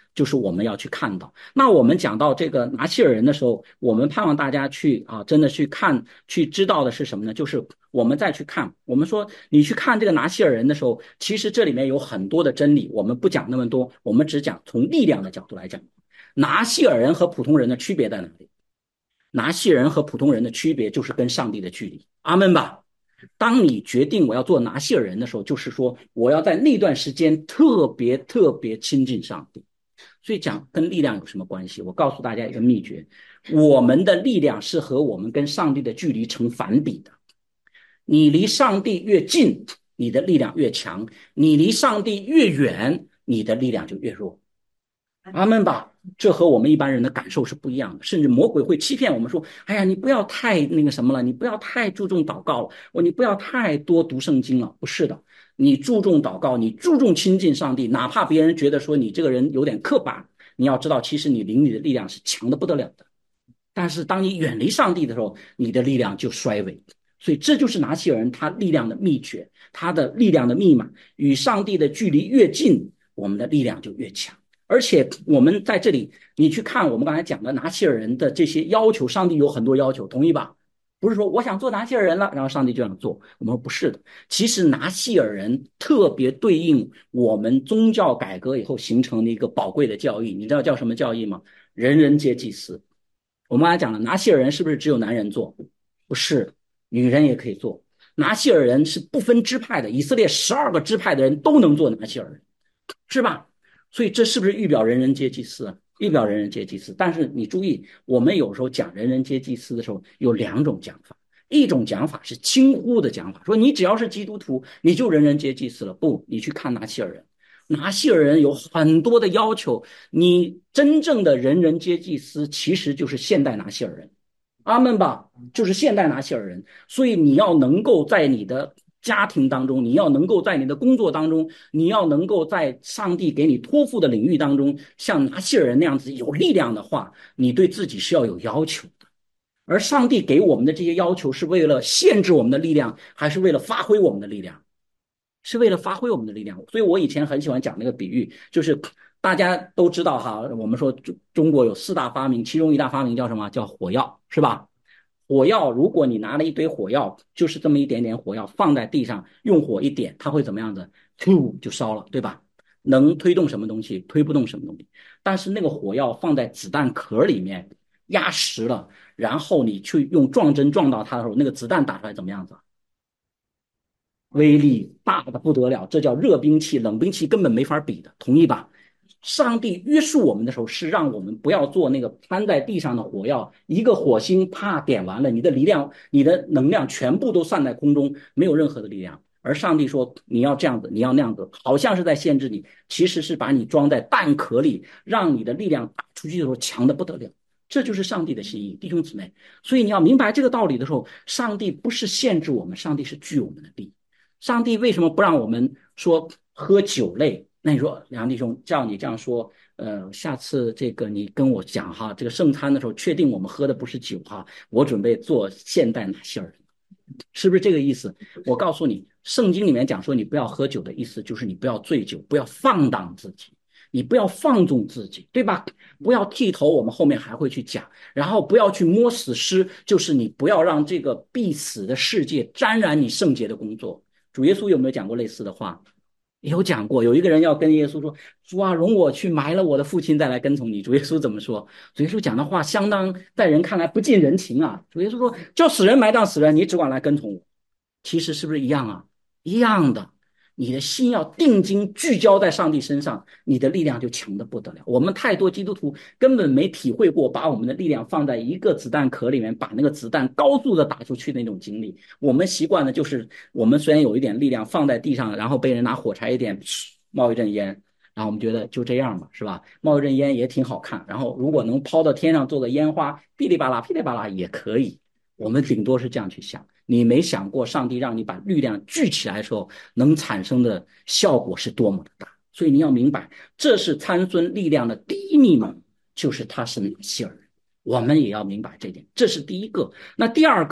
就是我们要去看到。那我们讲到这个拿西尔人的时候，我们盼望大家去真的去看，去知道的是什么呢？就是我们再去看，我们说你去看这个拿西尔人的时候，其实这里面有很多的真理，我们不讲那么多，我们只讲从力量的角度来讲，拿西尔人和普通人的区别在哪里？拿西尔人和普通人的区别就是跟上帝的距离。阿们吧。当你决定我要做拿西尔人的时候，就是说我要在那段时间特别特别亲近上帝。所以讲跟力量有什么关系？我告诉大家一个秘诀，我们的力量是和我们跟上帝的距离成反比的。你离上帝越近，你的力量越强；你离上帝越远，你的力量就越弱。阿们吧。这和我们一般人的感受是不一样的，甚至魔鬼会欺骗我们说，哎呀，你不要太那个什么了，你不要太注重祷告了，你不要太多读圣经了。不是的，你注重祷告，你注重亲近上帝，哪怕别人觉得说你这个人有点刻板，你要知道其实你灵里的力量是强的不得了的。但是当你远离上帝的时候，你的力量就衰微。所以这就是拿西尔人他力量的秘诀，他的力量的密码。与上帝的距离越近，我们的力量就越强。而且我们在这里，你去看我们刚才讲的拿西尔人的这些要求，上帝有很多要求，同意吧？不是说我想做拿西尔人了，然后上帝就想做。我们说不是的，其实拿西尔人特别对应我们宗教改革以后形成的一个宝贵的教义，你知道叫什么教义吗？人人皆祭司。我们刚才讲了，拿西尔人是不是只有男人做？不是，女人也可以做。拿西尔人是不分支派的，以色列12个支派的人都能做拿西尔人，是吧？所以这是不是预表人人皆祭司啊？预表人人皆祭司。但是你注意，我们有时候讲人人皆祭司的时候，有2种讲法。一种讲法是轻忽的讲法，说你只要是基督徒，你就人人皆祭司了。不，你去看拿西尔人，拿西尔人有很多的要求。你真正的人人皆祭司，其实就是现代拿西尔人。阿们吧，就是现代拿西尔人。所以你要能够在你的家庭当中，你要能够在你的工作当中，你要能够在上帝给你托付的领域当中，像拿西尔人那样子有力量的话，你对自己是要有要求的。而上帝给我们的这些要求是为了限制我们的力量，还是为了发挥我们的力量？是为了发挥我们的力量。所以我以前很喜欢讲那个比喻，就是大家都知道哈，我们说中国有4大发明，其中一大发明叫什么？叫火药，是吧？火药，如果你拿了一堆火药，就是这么一点点火药放在地上，用火一点，它会怎么样子？就烧了，对吧？能推动什么东西？推不动什么东西。但是那个火药放在子弹壳里面压实了，然后你去用撞针撞到它的时候，那个子弹打出来怎么样子？威力大的不得了，这叫热兵器，冷兵器根本没法比的，同意吧？上帝约束我们的时候，是让我们不要做那个摊在地上的火药，一个火星啪点完了，你的力量、你的能量全部都散在空中，没有任何的力量。而上帝说你要这样子，你要那样子，好像是在限制你，其实是把你装在弹壳里，让你的力量打出去的时候强的不得了。这就是上帝的心意，弟兄姊妹。所以你要明白这个道理的时候，上帝不是限制我们，上帝是聚我们的力。上帝为什么不让我们说喝酒类？那你说梁弟兄叫你这样说，下次这个你跟我讲哈，这个圣餐的时候确定我们喝的不是酒哈，我准备做现代拿西尔人，是不是这个意思？我告诉你，圣经里面讲说你不要喝酒的意思就是你不要醉酒，不要放荡自己，你不要放纵自己，对吧？不要剃头，我们后面还会去讲。然后不要去摸死尸，就是你不要让这个必死的世界沾染你圣洁的工作。主耶稣有没有讲过类似的话？有讲过。有一个人要跟耶稣说：“主啊，容我去埋了我的父亲，再来跟从你。”主耶稣怎么说？主耶稣讲的话相当在人看来不近人情啊。主耶稣说：“叫死人埋葬死人，你只管来跟从我。”其实是不是一样啊？一样的。你的心要定睛聚焦在上帝身上，你的力量就强得不得了。我们太多基督徒根本没体会过把我们的力量放在一个子弹壳里面，把那个子弹高速的打出去的那种经历。我们习惯的就是我们虽然有一点力量放在地上，然后被人拿火柴一点冒一阵烟，然后我们觉得就这样吧，是吧？冒一阵烟也挺好看，然后如果能抛到天上做个烟花，噼里啪啦噼里啪啦也可以。我们顶多是这样去想，你没想过上帝让你把力量聚起来的时候能产生的效果是多么的大。所以你要明白，这是参孙力量的第一密码，就是他是拿西尔人。我们也要明白这点，这是第一个。那第二个，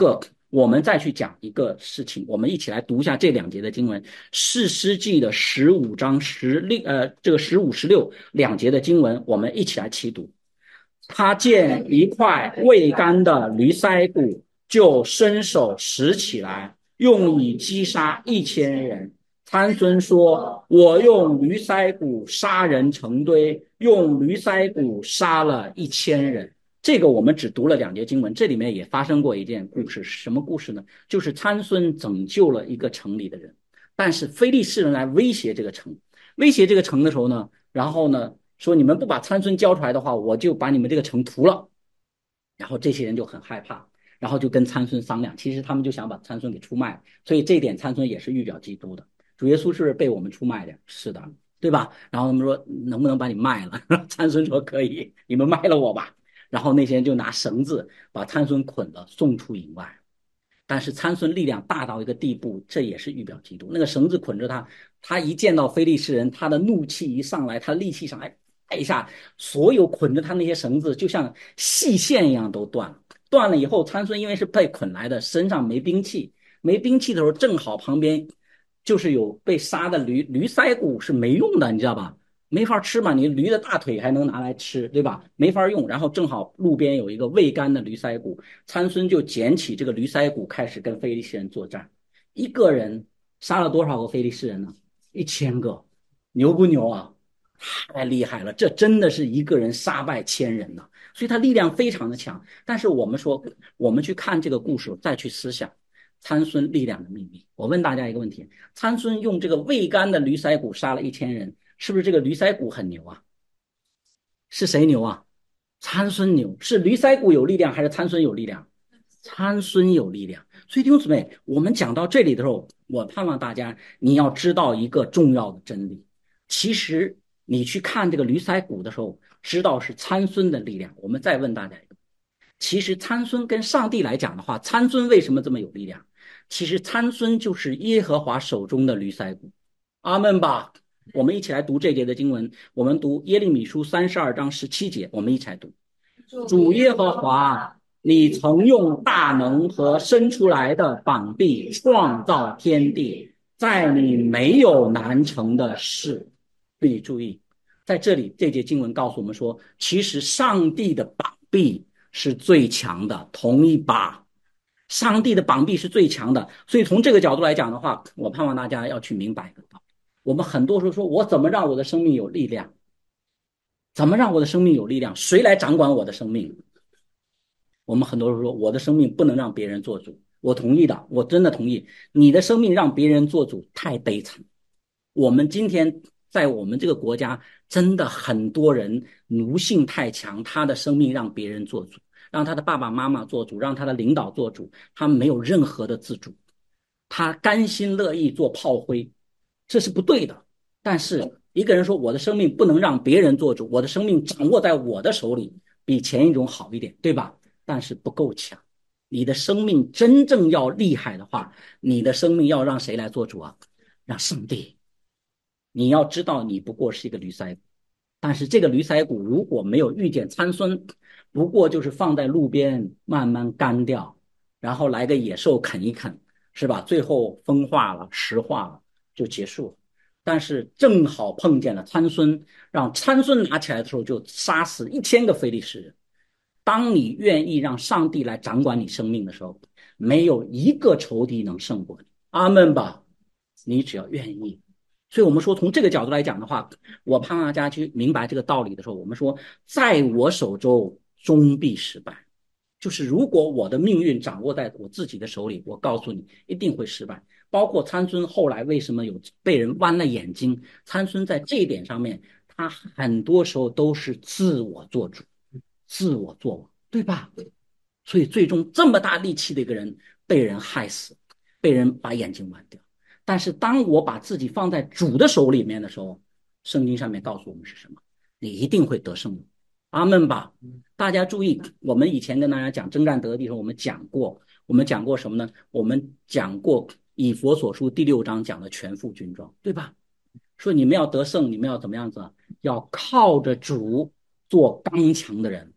我们再去讲一个事情，我们一起来读一下这2节的经文，士师记的15章这个15、162节的经文，我们一起来齐读。他见一块未干的驴腮骨，就伸手拾起来，用以击杀1000人。参孙说：我用驴腮骨杀人成堆，用驴腮骨杀了1000人。这个我们只读了2节经文，这里面也发生过一件故事。什么故事呢？就是参孙拯救了一个城里的人，但是非利士人来威胁这个城，威胁这个城的时候呢，然后呢说你们不把参孙交出来的话，我就把你们这个城屠了。然后这些人就很害怕，然后就跟参孙商量，其实他们就想把参孙给出卖，所以这一点参孙也是预表基督的。主耶稣是不是被我们出卖的？是的，对吧？然后他们说能不能把你卖了？参孙说可以，你们卖了我吧。然后那些人就拿绳子把参孙捆了，送出营外。但是参孙力量大到一个地步，这也是预表基督。那个绳子捆着他，他一见到非利士人，他的怒气一上来，他力气上来，一下所有捆着他那些绳子就像细线一样都断了。断了以后，参孙因为是被捆来的，身上没兵器，没兵器的时候，正好旁边就是有被杀的驴腮骨是没用的，你知道吧？没法吃嘛，你驴的大腿还能拿来吃，对吧？没法用。然后正好路边有一个未干的驴腮骨，参孙就捡起这个驴腮骨，开始跟非利士人作战。一个人杀了多少个非利士人呢？1000个，牛不牛啊？太厉害了，这真的是一个人杀败1000人呢，所以他力量非常的强。但是我们说，我们去看这个故事，再去思想参孙力量的秘密。我问大家一个问题：参孙用这个未干的驴腮骨杀了1000人，是不是这个驴腮骨很牛啊？是谁牛啊？参孙牛。是驴腮骨有力量还是参孙有力量？参孙有力量。所以弟兄姊妹，我们讲到这里的时候，我盼望大家你要知道一个重要的真理。其实你去看这个驴腮骨的时候，知道是参孙的力量。我们再问大家一个，其实参孙跟上帝来讲的话，参孙为什么这么有力量？其实参孙就是耶和华手中的驴腮骨。阿们吧。我们一起来读这节的经文，我们读耶利米书32章17节，我们一起来读。主耶和华，你曾用大能和伸出来的膀臂创造天地，在你没有难成的事。注意，在这里这节经文告诉我们说，其实上帝的膀臂是最强的，同意吧？上帝的膀臂是最强的。所以从这个角度来讲的话，我盼望大家要去明白一个道理。我们很多时候说，我怎么让我的生命有力量？怎么让我的生命有力量？谁来掌管我的生命？我们很多时候说，我的生命不能让别人做主。我同意的，我真的同意。你的生命让别人做主太悲惨。我们今天在我们这个国家，真的很多人奴性太强，他的生命让别人做主，让他的爸爸妈妈做主，让他的领导做主，他没有任何的自主，他甘心乐意做炮灰，这是不对的。但是一个人说，我的生命不能让别人做主，我的生命掌握在我的手里，比前一种好一点，对吧？但是不够强。你的生命真正要厉害的话，你的生命要让谁来做主啊？让上帝。你要知道，你不过是一个驴腮骨，但是这个驴腮骨如果没有遇见参孙，不过就是放在路边慢慢干掉，然后来个野兽啃一啃，是吧？最后风化了，石化了，就结束了。但是正好碰见了参孙，让参孙拿起来的时候，就杀死1000个非利士人。当你愿意让上帝来掌管你生命的时候，没有一个仇敌能胜过你。阿们吧，你只要愿意。所以我们说，从这个角度来讲的话，我盼望大家去明白这个道理的时候，我们说，在我手中终必失败。就是如果我的命运掌握在我自己的手里，我告诉你一定会失败。包括参孙后来为什么有被人剜了眼睛，参孙在这一点上面，他很多时候都是自我做主，自我做王，对吧？所以最终这么大力气的一个人被人害死，被人把眼睛剜掉。但是当我把自己放在主的手里面的时候，圣经上面告诉我们是什么？你一定会得胜的。阿们吧。大家注意，我们以前跟大家讲征战得地的时候，我们讲过什么呢？我们讲过以弗所书第6章讲的全副军装，对吧？说你们要得胜，你们要怎么样子？要靠着主做刚强的人。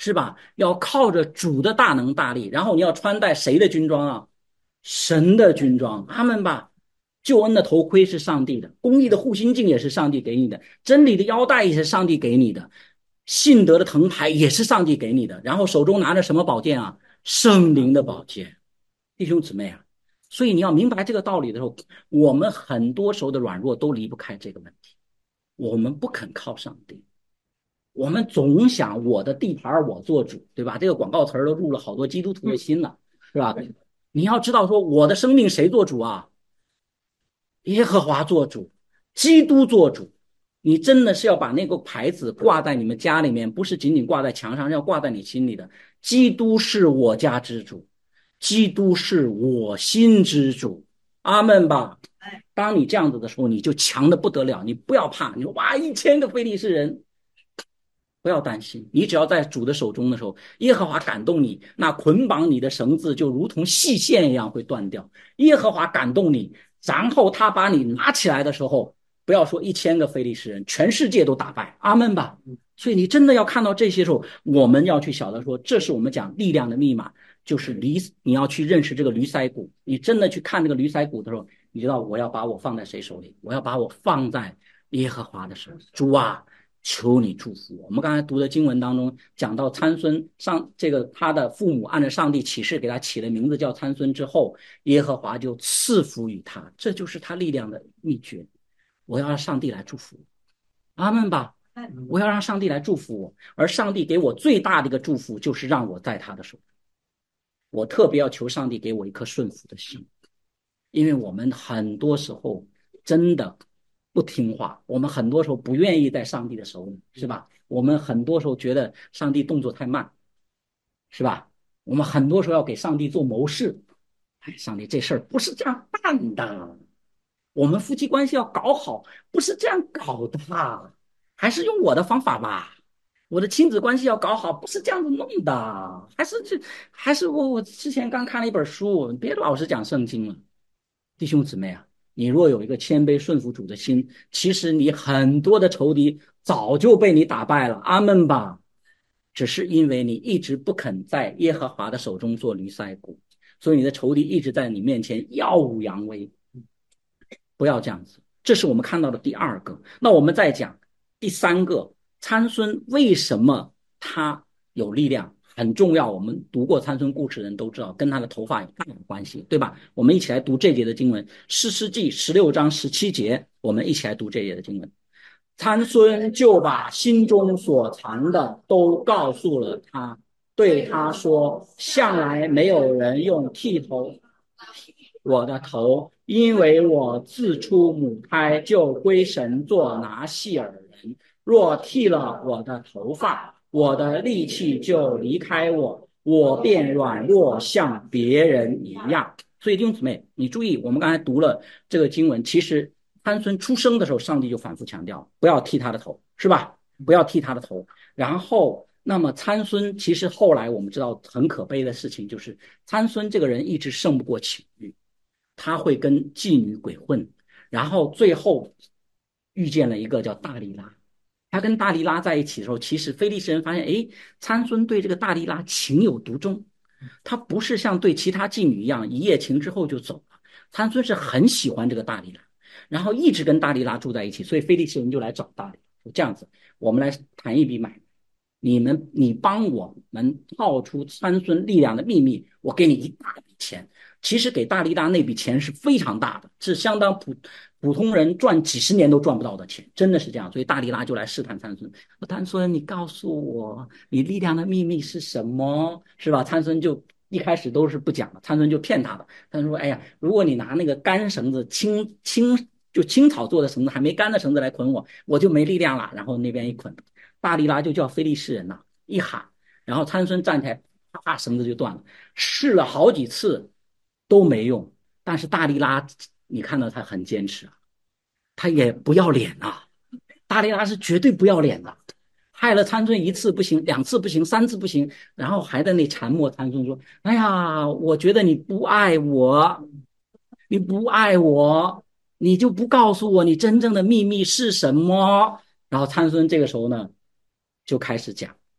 是吧？要靠着主的大能大力，然后你要穿戴谁的军装啊？神的军装，阿们吧。救恩的头盔是上帝的，公义的护心镜也是上帝给你的，真理的腰带也是上帝给你的，信德的藤牌也是上帝给你的，然后手中拿着什么宝剑啊？圣灵的宝剑。弟兄姊妹啊，所以你要明白这个道理的时候，我们很多时候的软弱都离不开这个问题，我们不肯靠上帝，我们总想我的地盘我做主，对吧？这个广告词都入了好多基督徒的心了，是吧？你要知道说我的生命谁做主啊？耶和华做主，基督做主。你真的是要把那个牌子挂在你们家里面，不是仅仅挂在墙上，要挂在你心里的。基督是我家之主，基督是我心之主。阿门吧。当你这样子的时候，你就强的不得了。你不要怕，你说哇，1000个非利士人，不要担心。你只要在主的手中的时候，耶和华感动你，那捆绑你的绳子就如同细线一样会断掉。耶和华感动你，然后他把你拿起来的时候，不要说1000个非利士人，全世界都打败。阿门吧。所以你真的要看到这些时候，我们要去晓得说，这是我们讲力量的密码，就是你要去认识这个驴腮骨。你真的去看这个驴腮骨的时候，你知道我要把我放在谁手里？我要把我放在耶和华的手里。主啊，求你祝福我。我们刚才读的经文当中讲到参孙这个他的父母按照上帝启示给他起了名字叫参孙之后，耶和华就赐福于他，这就是他力量的秘诀。我要让上帝来祝福我，阿们吧。我要让上帝来祝福我，而上帝给我最大的一个祝福就是让我在他的手中。我特别要求上帝给我一颗顺服的心，因为我们很多时候真的不听话，我们很多时候不愿意在上帝的手里，是吧？我们很多时候觉得上帝动作太慢，是吧？我们很多时候要给上帝做谋士，上帝这事儿不是这样办的，我们夫妻关系要搞好，不是这样搞的，还是用我的方法吧。我的亲子关系要搞好，不是这样子弄的，还是我之前刚看了一本书，别老是讲圣经了。弟兄姊妹啊，你若有一个谦卑顺服主的心，其实你很多的仇敌早就被你打败了。阿门吧。只是因为你一直不肯在耶和华的手中做驴腮骨，所以你的仇敌一直在你面前耀武扬威。不要这样子，这是我们看到的第二个。那我们再讲第三个，参孙为什么他有力量很重要，我们读过参孙故事的人都知道，跟他的头发有大的关系，对吧？我们一起来读这节的经文，士师记16章17节，我们一起来读这节的经文。参孙就把心中所藏的都告诉了他，对他说，向来没有人用剃头我的头，因为我自出母胎就归神做拿细耳人，若剃了我的头发，我的力气就离开我，我便软弱像别人一样。所以弟兄姊妹，你注意，我们刚才读了这个经文，其实参孙出生的时候，上帝就反复强调不要剃他的头，是吧？不要剃他的头。然后那么参孙其实后来我们知道很可悲的事情，就是参孙这个人一直胜不过情欲，他会跟妓女鬼混，然后最后遇见了一个叫大利拉。他跟大利拉在一起的时候，其实非利士人发现，哎，参孙对这个大利拉情有独钟，他不是像对其他妓女一样一夜情之后就走了，参孙是很喜欢这个大利拉，然后一直跟大利拉住在一起，所以非利士人就来找大利拉，这样子，我们来谈一笔买卖，你帮我们套出参孙力量的秘密，我给你一大笔钱。其实给大利拉那笔钱是非常大的，是相当普通人赚几十年都赚不到的钱，真的是这样。所以大利拉就来试探参孙，参孙，你告诉我，你力量的秘密是什么？是吧？参孙就一开始都是不讲的，参孙就骗他的。他说：“哎呀，如果你拿那个干绳子，青草做的绳子，还没干的绳子来捆我，我就没力量了。”然后那边一捆，大利拉就叫非利士人呐，一喊，然后参孙站起来，啪，绳子就断了。试了好几次都没用，但是大利拉，你看到他很坚持啊，他也不要脸啊。大利拉是绝对不要脸的，害了参孙1次不行，2次不行，3次不行，然后还在那缠磨参孙说：“哎呀，我觉得你不爱我，你不爱我，你就不告诉我你真正的秘密是什么。”然后参孙这个时候呢，就开始讲，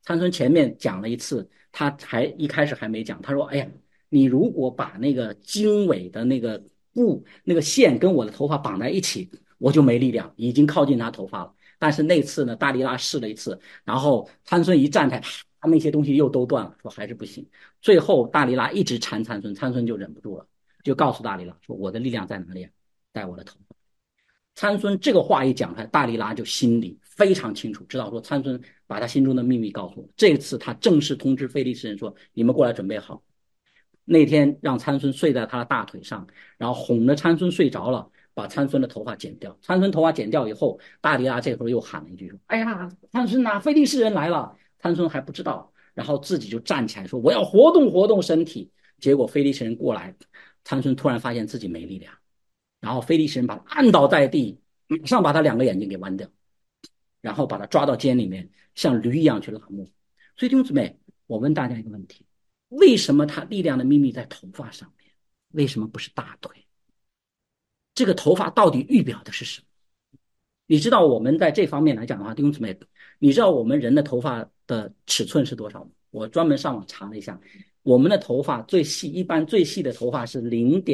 参孙前面讲了一次，他一开始还没讲，他说：“哎呀，你如果把那个经纬的那个布那个线跟我的头发绑在一起，我就没力量，已经靠近他头发了。”但是那次呢，大利拉试了一次，然后参孙一站台，他那些东西又都断了，说还是不行。最后大利拉一直缠参孙，参孙就忍不住了，就告诉大利拉说：“我的力量在哪里？在我的头发。”参孙这个话一讲出来，大利拉就心里非常清楚，知道说参孙把他心中的秘密告诉我。这次他正式通知非利士人说：“你们过来准备好。”那天让参孙睡在他的大腿上，然后哄着参孙睡着了，把参孙的头发剪掉。参孙头发剪掉以后，大利拉这会儿又喊了一句说：“哎呀，参孙啊，非利士人来了！”参孙还不知道，然后自己就站起来说：“我要活动活动身体。”结果非利士人过来，参孙突然发现自己没力量。然后非利士人把他按倒在地，马上把他2个眼睛给剜掉，然后把他抓到监里面，像驴一样去拉磨。所以弟兄姊妹，我问大家一个问题：为什么他力量的秘密在头发上面？为什么不是大腿？这个头发到底预表的是什么？你知道我们在这方面来讲的话，弟兄姊妹，你知道我们人的头发的尺寸是多少吗？我专门上网查了一下，我们的头发最细，一般最细的头发是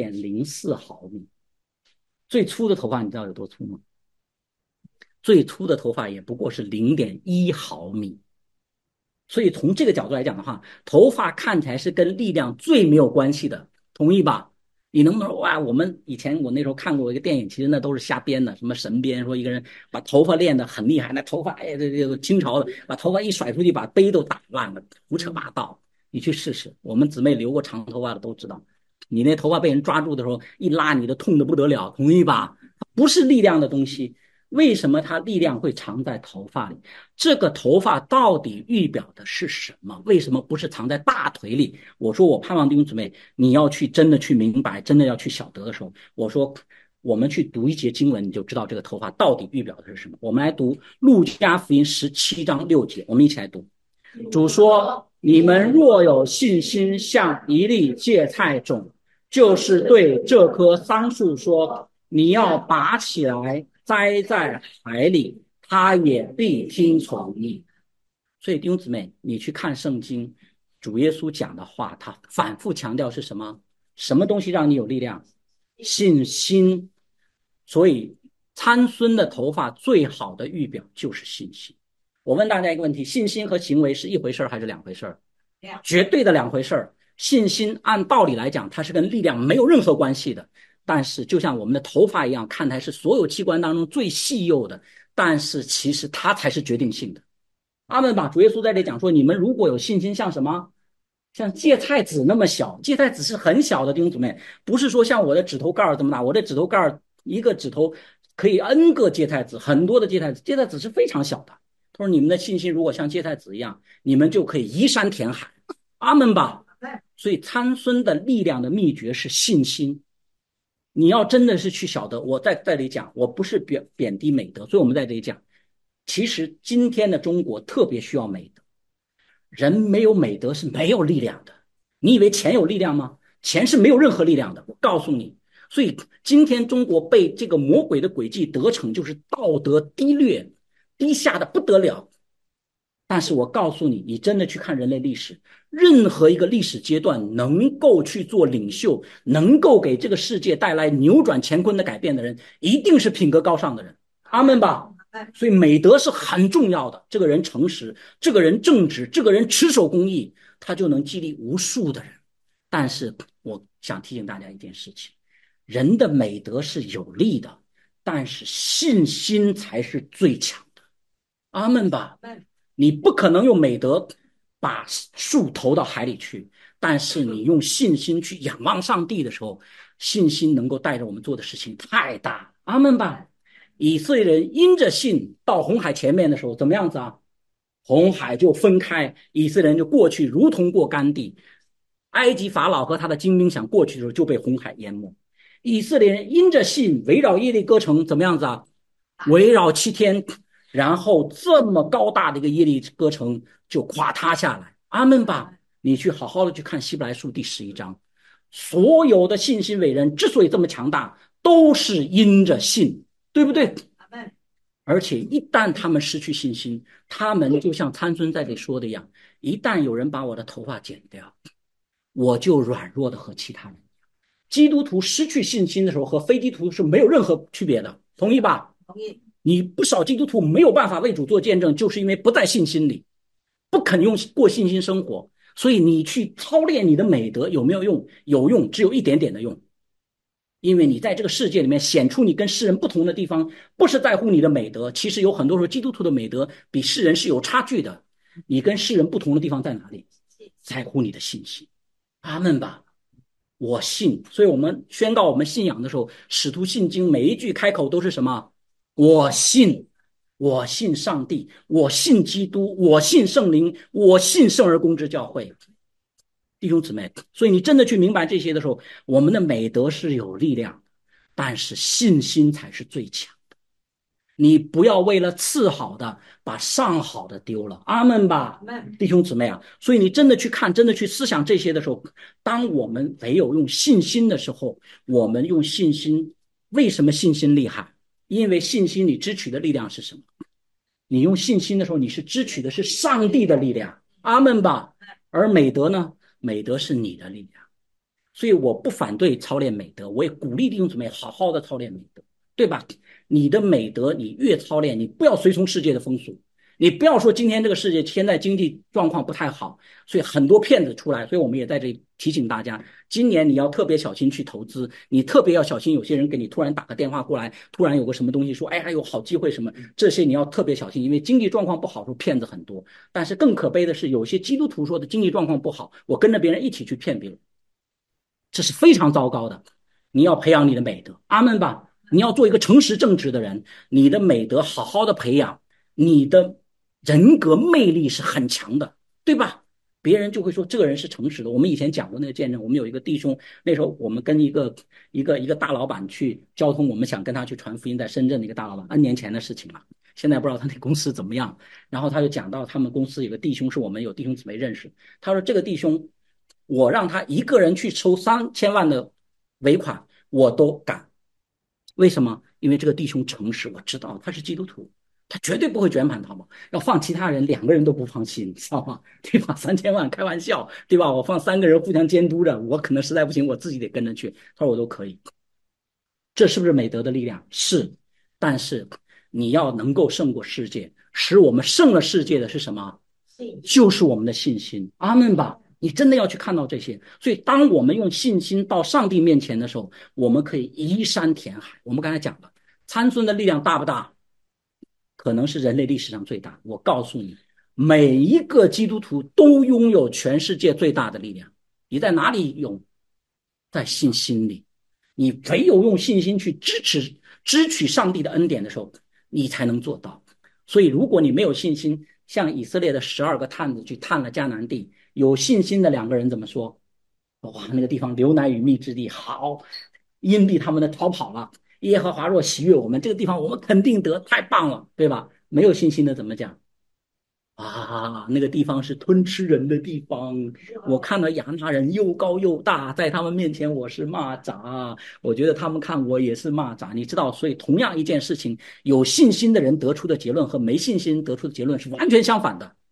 0.04 毫米。最粗的头发你知道有多粗吗？最粗的头发也不过是 0.1 毫米。所以从这个角度来讲的话，头发看起来是跟力量最没有关系的，同意吧？你能不能说哇？我那时候看过一个电影，其实那都是瞎编的，什么神编说一个人把头发练得很厉害，那头发这个清朝的把头发一甩出去，把杯都打烂了，胡扯八道。你去试试，我们姊妹留过长头发的都知道，你那头发被人抓住的时候一拉，你都痛得不得了，同意吧？不是力量的东西。为什么它力量会藏在头发里？这个头发到底预表的是什么？为什么不是藏在大腿里？我说我盼望弟兄姊妹，你要去真的去明白，真的要去晓得的时候，我说我们去读一节经文，你就知道这个头发到底预表的是什么。我们来读路加福音17章6节，我们一起来读。主说：“你们若有信心，像一粒芥菜种，就是对这棵桑树说，你要拔起来栽在海里，他也必听从你。”所以弟兄姊妹，你去看圣经，主耶稣讲的话，他反复强调是什么？什么东西让你有力量？信心。所以参孙的头发最好的预表就是信心。我问大家一个问题：信心和行为是一回事还是2回事？绝对的2回事。信心按道理来讲，它是跟力量没有任何关系的。但是就像我们的头发一样，看来是所有器官当中最细幼的，但是其实它才是决定性的。阿们吧。主耶稣在这里讲说，你们如果有信心像什么？像芥菜籽那么小。芥菜籽是很小的，弟兄姊妹，不是说像我的指头盖这么大。我的指头盖一个指头可以 N 个芥菜籽，很多的芥菜籽，芥菜籽是非常小的。他说你们的信心如果像芥菜籽一样，你们就可以移山填海。阿们吧。所以参孙的力量的秘诀是信心。你要真的是去晓得，我在这里讲，我不是贬低美德，所以我们在这里讲，其实今天的中国特别需要美德。人没有美德是没有力量的。你以为钱有力量吗？钱是没有任何力量的，我告诉你。所以今天中国被这个魔鬼的诡计得逞，就是道德低劣，低下的不得了。但是我告诉你，你真的去看人类历史，任何一个历史阶段能够去做领袖，能够给这个世界带来扭转乾坤的改变的人，一定是品格高尚的人。阿们吧。所以美德是很重要的。这个人诚实，这个人正直，这个人持守公义，他就能激励无数的人。但是我想提醒大家一件事情，人的美德是有利的，但是信心才是最强的。阿们吧。你不可能用美德把树投到海里去，但是你用信心去仰望上帝的时候，信心能够带着我们做的事情太大了。阿们吧。以色列人因着信到红海前面的时候怎么样子啊？红海就分开，以色列人就过去如同过干地。埃及法老和他的精兵想过去的时候就被红海淹没。以色列人因着信围绕耶利哥城怎么样子啊？围绕7天，然后这么高大的一个耶利哥城就垮塌下来。阿们吧。你去好好的去看希伯来书第11章，所有的信心伟人之所以这么强大，都是因着信，对不对？ 而且一旦他们失去信心，他们就像参孙在这里说的一样，一旦有人把我的头发剪掉，我就软弱的和其他人一样。基督徒失去信心的时候和非基督徒是没有任何区别的，同意吧？ 同意。 你不少基督徒没有办法为主做见证，就是因为不在信心里，不肯过信心生活。所以你去操练你的美德有没有用？有用，只有一点点的用。因为你在这个世界里面显出你跟世人不同的地方，不是在乎你的美德，其实有很多时候基督徒的美德比世人是有差距的。你跟世人不同的地方在哪里？在乎你的信心。阿们吧，我信。所以我们宣告我们信仰的时候，使徒信经每一句开口都是什么？我信，我信上帝，我信基督，我信圣灵，我信圣而公之教会。弟兄姊妹，所以你真的去明白这些的时候，我们的美德是有力量，但是信心才是最强的。你不要为了次好的把上好的丢了，阿们吧，弟兄姊妹啊！所以你真的去看，真的去思想这些的时候，当我们唯有用信心的时候，我们用信心，为什么信心厉害？因为信心你支取的力量是什么？你用信心的时候，你是支取的是上帝的力量，阿们吧。而美德呢？美德是你的力量。所以我不反对操练美德，我也鼓励弟兄姊妹好好的操练美德，对吧？你的美德你越操练，你不要随从世界的风俗，你不要说今天这个世界现在经济状况不太好，所以很多骗子出来，所以我们也在这里提醒大家，今年你要特别小心去投资，你特别要小心有些人给你突然打个电话过来，突然有个什么东西说，哎，还有好机会什么，这些你要特别小心，因为经济状况不好时候骗子很多。但是更可悲的是，有些基督徒说的经济状况不好，我跟着别人一起去骗别人，这是非常糟糕的。你要培养你的美德，阿们吧。你要做一个诚实正直的人，你的美德好好的培养，你的人格魅力是很强的，对吧？别人就会说这个人是诚实的。我们以前讲过那个见证，我们有一个弟兄，那时候我们跟一个大老板去交通，我们想跟他去传福音，在深圳的一个大老板，N 年前的事情了，现在不知道他那公司怎么样。然后他就讲到他们公司有个弟兄是我们有弟兄姊妹认识，他说这个弟兄，我让他一个人去抽3000万的尾款，我都敢。为什么？因为这个弟兄诚实，我知道他是基督徒，他绝对不会卷盘逃跑。要放其他人，2个人都不放心，知道吗？对吧？3000万开玩笑，对吧？我放3个人互相监督着，我可能实在不行，我自己得跟着去。他说我都可以。这是不是美德的力量？是，但是你要能够胜过世界，使我们胜了世界的是什么？就是我们的信心。阿们吧。你真的要去看到这些。所以当我们用信心到上帝面前的时候，我们可以移山填海。我们刚才讲了，参孙的力量大不大？可能是人类历史上最大。我告诉你，每一个基督徒都拥有全世界最大的力量。你在哪里有？在信心里。你唯有用信心去支取上帝的恩典的时候，你才能做到。所以如果你没有信心，像以色列的12个探子去探了迦南地，有信心的2个人怎么说？哇，那个地方流奶与蜜之地，好，因避他们的逃跑了。耶和华若喜悦我们，这个地方我们肯定得，太棒了，对吧？没有信心的怎么讲？啊，那个地方是吞吃人的地方。我看到亚纳人又高又大，在他们面前我是蚂蚱，我觉得他们看我也是蚂蚱，你知道。所以同样一件事情，有信心的人得出的结论和没信心得出的结论是完全相反的，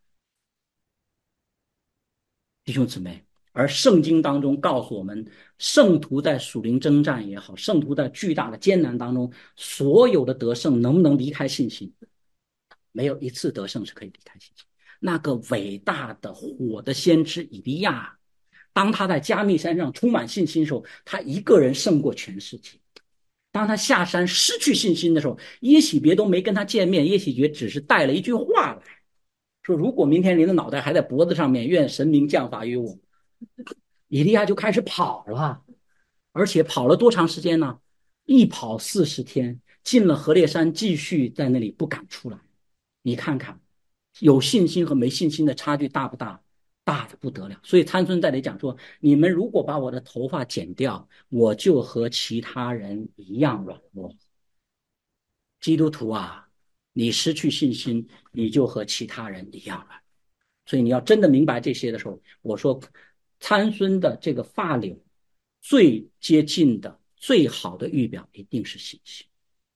弟兄姊妹。而圣经当中告诉我们，圣徒在属灵征战也好，圣徒在巨大的艰难当中，所有的得胜能不能离开信心？没有一次得胜是可以离开信心。那个伟大的火的先知以利亚，当他在加密山上充满信心的时候，他一个人胜过全世界。当他下山失去信心的时候，耶洗别都没跟他见面，耶洗别只是带了一句话来说，如果明天您的脑袋还在脖子上面，愿神明降罚于我。以利亚就开始跑了，而且跑了多长时间呢？一跑40天，进了何烈山，继续在那里不敢出来。你看看，有信心和没信心的差距大不大？大的不得了。所以参孙在这里讲说，你们如果把我的头发剪掉，我就和其他人一样软弱。基督徒啊，你失去信心，你就和其他人一样了。所以你要真的明白这些的时候，我说参孙的这个发柳最接近的最好的预表一定是信心。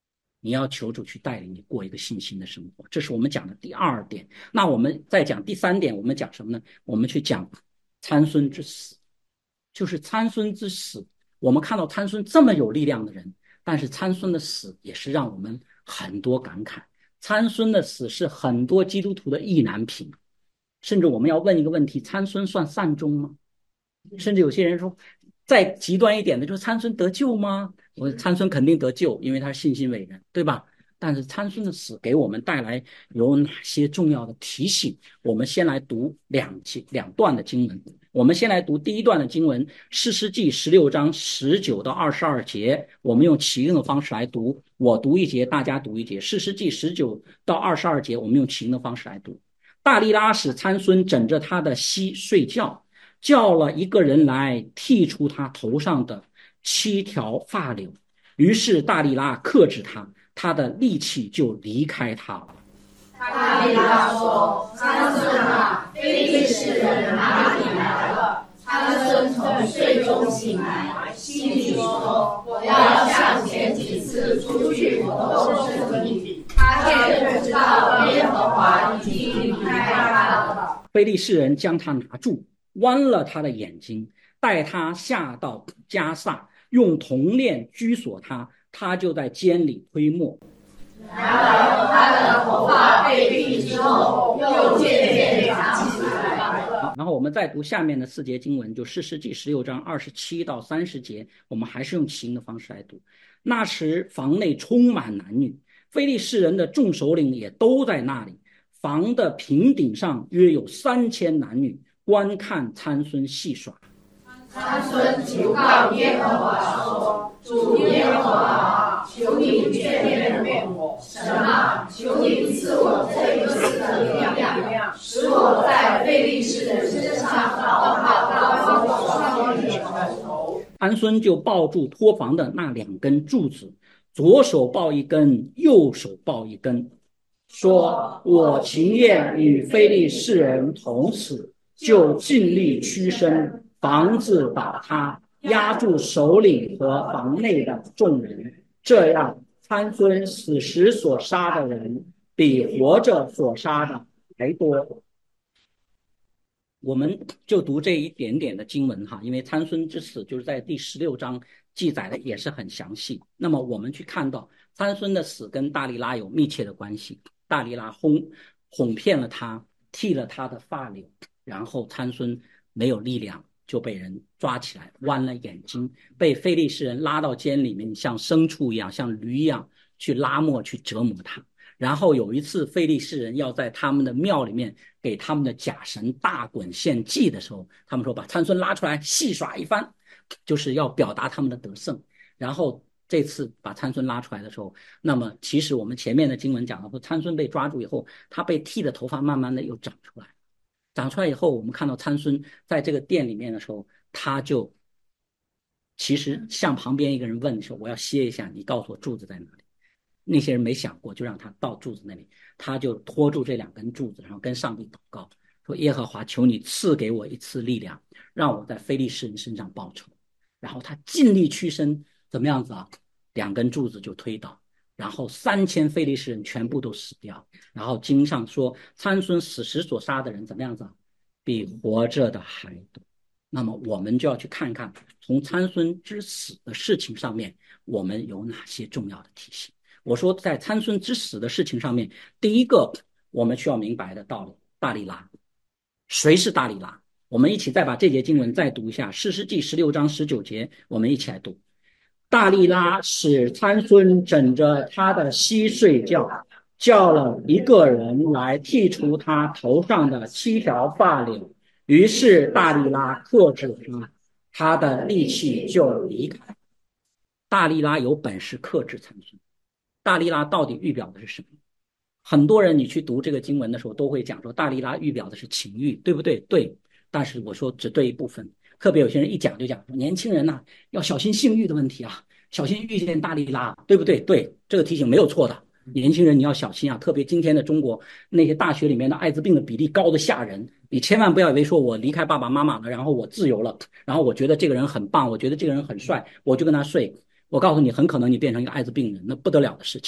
你要求主去带领你过一个信心的生活，这是我们讲的第二点。那我们再讲第三点，我们讲什么呢？我们去讲参孙之死，就是参孙之死。我们看到参孙这么有力量的人，但是参孙的死也是让我们很多感慨。参孙的死是很多基督徒的意难平，甚至我们要问一个问题：参孙算善终吗？甚至有些人说，再极端一点的，就是参孙得救吗？我参孙肯定得救，因为他是信心伟人，对吧？但是参孙的死给我们带来有哪些重要的提醒？我们先来读两段的经文。我们先来读第一段的经文，士师记16章19到22节。我们用起应的方式来读，我读一节，大家读一节。士师记19到22节，我们用起应的方式来读。大利拉使参孙枕着他的膝睡觉，叫了一个人来剃除他头上的7条发绺，于是大利拉克制他，他的力气就离开他了。 大利拉说：“参孙啊，非利士人哪里来了？”参孙从睡中醒来，心里说：“我要向前几次出去，我都是你。”他便不知道耶和华已经离开他了。 非利士人将他拿住，剜了他的眼睛，带他下到迦萨，用铜链拘锁他，他就在监里推磨。 然而他的头发被剃之后，又渐渐长起来了。 然后我们再读下面的4节经文，就士师记16章27到30节，我们还是用起应的方式来读。那时房内充满男女，非利士人的众首领也都在那里，房的平顶上约有3000男女，观看参孙戏耍。 参孙求告耶和华说：“主耶和华，求你眷恋我，神啊，求你赐我这一次的力量，使我在非利士人身上到高我双眼的头。” 参孙就抱住托房的那2根柱子，左手抱一根，右手抱一根，说：“我情愿与非利士人同死，就尽力屈身，房子倒塌，压住首领和房内的众人。这样，参孙死时所杀的人，比活着所杀的还多。”我们就读这一点点的经文哈，因为参孙之死就是在第16章记载的也是很详细。那么我们去看到参孙的死跟大利拉有密切的关系，大利拉哄骗了他，剃了他的发绺，然后参孙没有力量，就被人抓起来，剜了眼睛，被非利士人拉到监里面，像牲畜一样，像驴一样去拉磨，去折磨他。然后有一次非利士人要在他们的庙里面给他们的假神大衮献祭的时候，他们说把参孙拉出来戏耍一番，就是要表达他们的得胜。然后这次把参孙拉出来的时候，那么其实我们前面的经文讲到说，参孙被抓住以后，他被剃的头发慢慢的又长出来，长出来以后，我们看到参孙在这个殿里面的时候，他就其实向旁边一个人问说：“我要歇一下，你告诉我柱子在哪里？”那些人没想过，就让他到柱子那里，他就拖住这2根柱子，然后跟上帝祷告说：“耶和华，求你赐给我一次力量，让我在非利士人身上报仇。”然后他尽力屈身，怎么样子啊？2根柱子就推倒，然后3000非利士人全部都死掉。然后经上说，参孙死时所杀的人怎么样子啊？比活着的还多。那么我们就要去看看，从参孙之死的事情上面，我们有哪些重要的提醒。我说在参孙之死的事情上面，第一个我们需要明白的道理，大利拉。谁是大利拉？我们一起再把这节经文再读一下，士师记16章19节，我们一起来读。大利拉使参孙枕着他的膝睡觉，叫了一个人来剔除他头上的7条发绺，于是大利拉克制他，他的力气就离开。大利拉有本事克制参孙。大利拉到底预表的是什么？很多人你去读这个经文的时候都会讲说大利拉预表的是情欲，对不对？对，但是我说只对一部分。特别有些人一讲就讲说年轻人啊，要小心性欲的问题啊，小心遇见大利拉，对不对？对，这个提醒没有错的。年轻人你要小心啊，特别今天的中国那些大学里面的艾滋病的比例高的吓人，你千万不要以为说我离开爸爸妈妈了，然后我自由了，然后我觉得这个人很棒，我觉得这个人很帅，我就跟他睡。我告诉你，很可能你变成一个艾滋病人，那不得了的事情。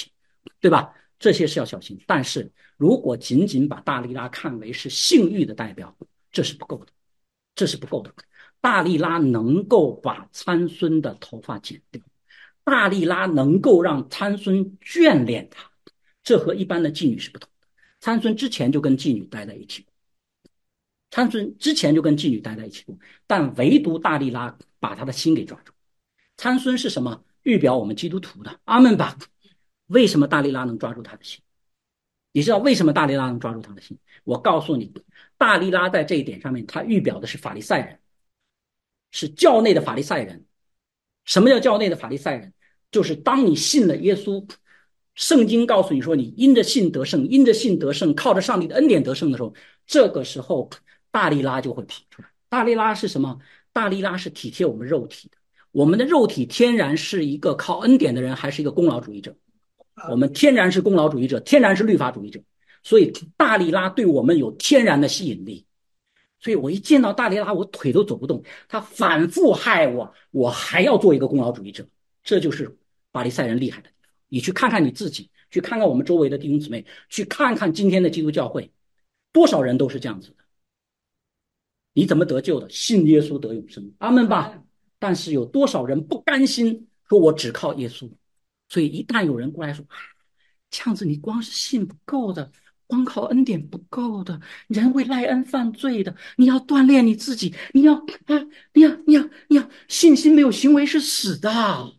对吧？这些是要小心。但是如果仅仅把大利拉看为是性欲的代表，这是不够的，这是不够的。大利拉能够把参孙的头发剪掉，大利拉能够让参孙眷恋他，这和一般的妓女是不同的。参孙之前就跟妓女待在一起过，参孙之前就跟妓女待在一起过，但唯独大利拉把他的心给抓住。参孙是什么？预表我们基督徒的，阿门吧。为什么大利拉能抓住他的心？你知道为什么大利拉能抓住他的心？我告诉你，大利拉在这一点上面，他预表的是法利赛人，是教内的法利赛人。什么叫教内的法利赛人？就是当你信了耶稣，圣经告诉你说你因着信得胜，因着信得胜，靠着上帝的恩典得胜的时候，这个时候大利拉就会跑出来。大利拉是什么？大利拉是体贴我们肉体的。我们的肉体天然是一个靠恩典的人，还是一个功劳主义者？我们天然是功劳主义者，天然是律法主义者，所以大利拉对我们有天然的吸引力。所以我一见到大利拉，我腿都走不动。他反复害我，我还要做一个功劳主义者。这就是法利赛人厉害的地方。你去看看你自己，去看看我们周围的弟兄姊妹，去看看今天的基督教会，多少人都是这样子的。你怎么得救的？信耶稣得永生，阿门吧。但是有多少人不甘心说我只靠耶稣？所以一旦有人过来说，这样子你光是信不够的，光靠恩典不够的，人会赖恩犯罪的，你要锻炼你自己，你要信心没有行为是死的啊，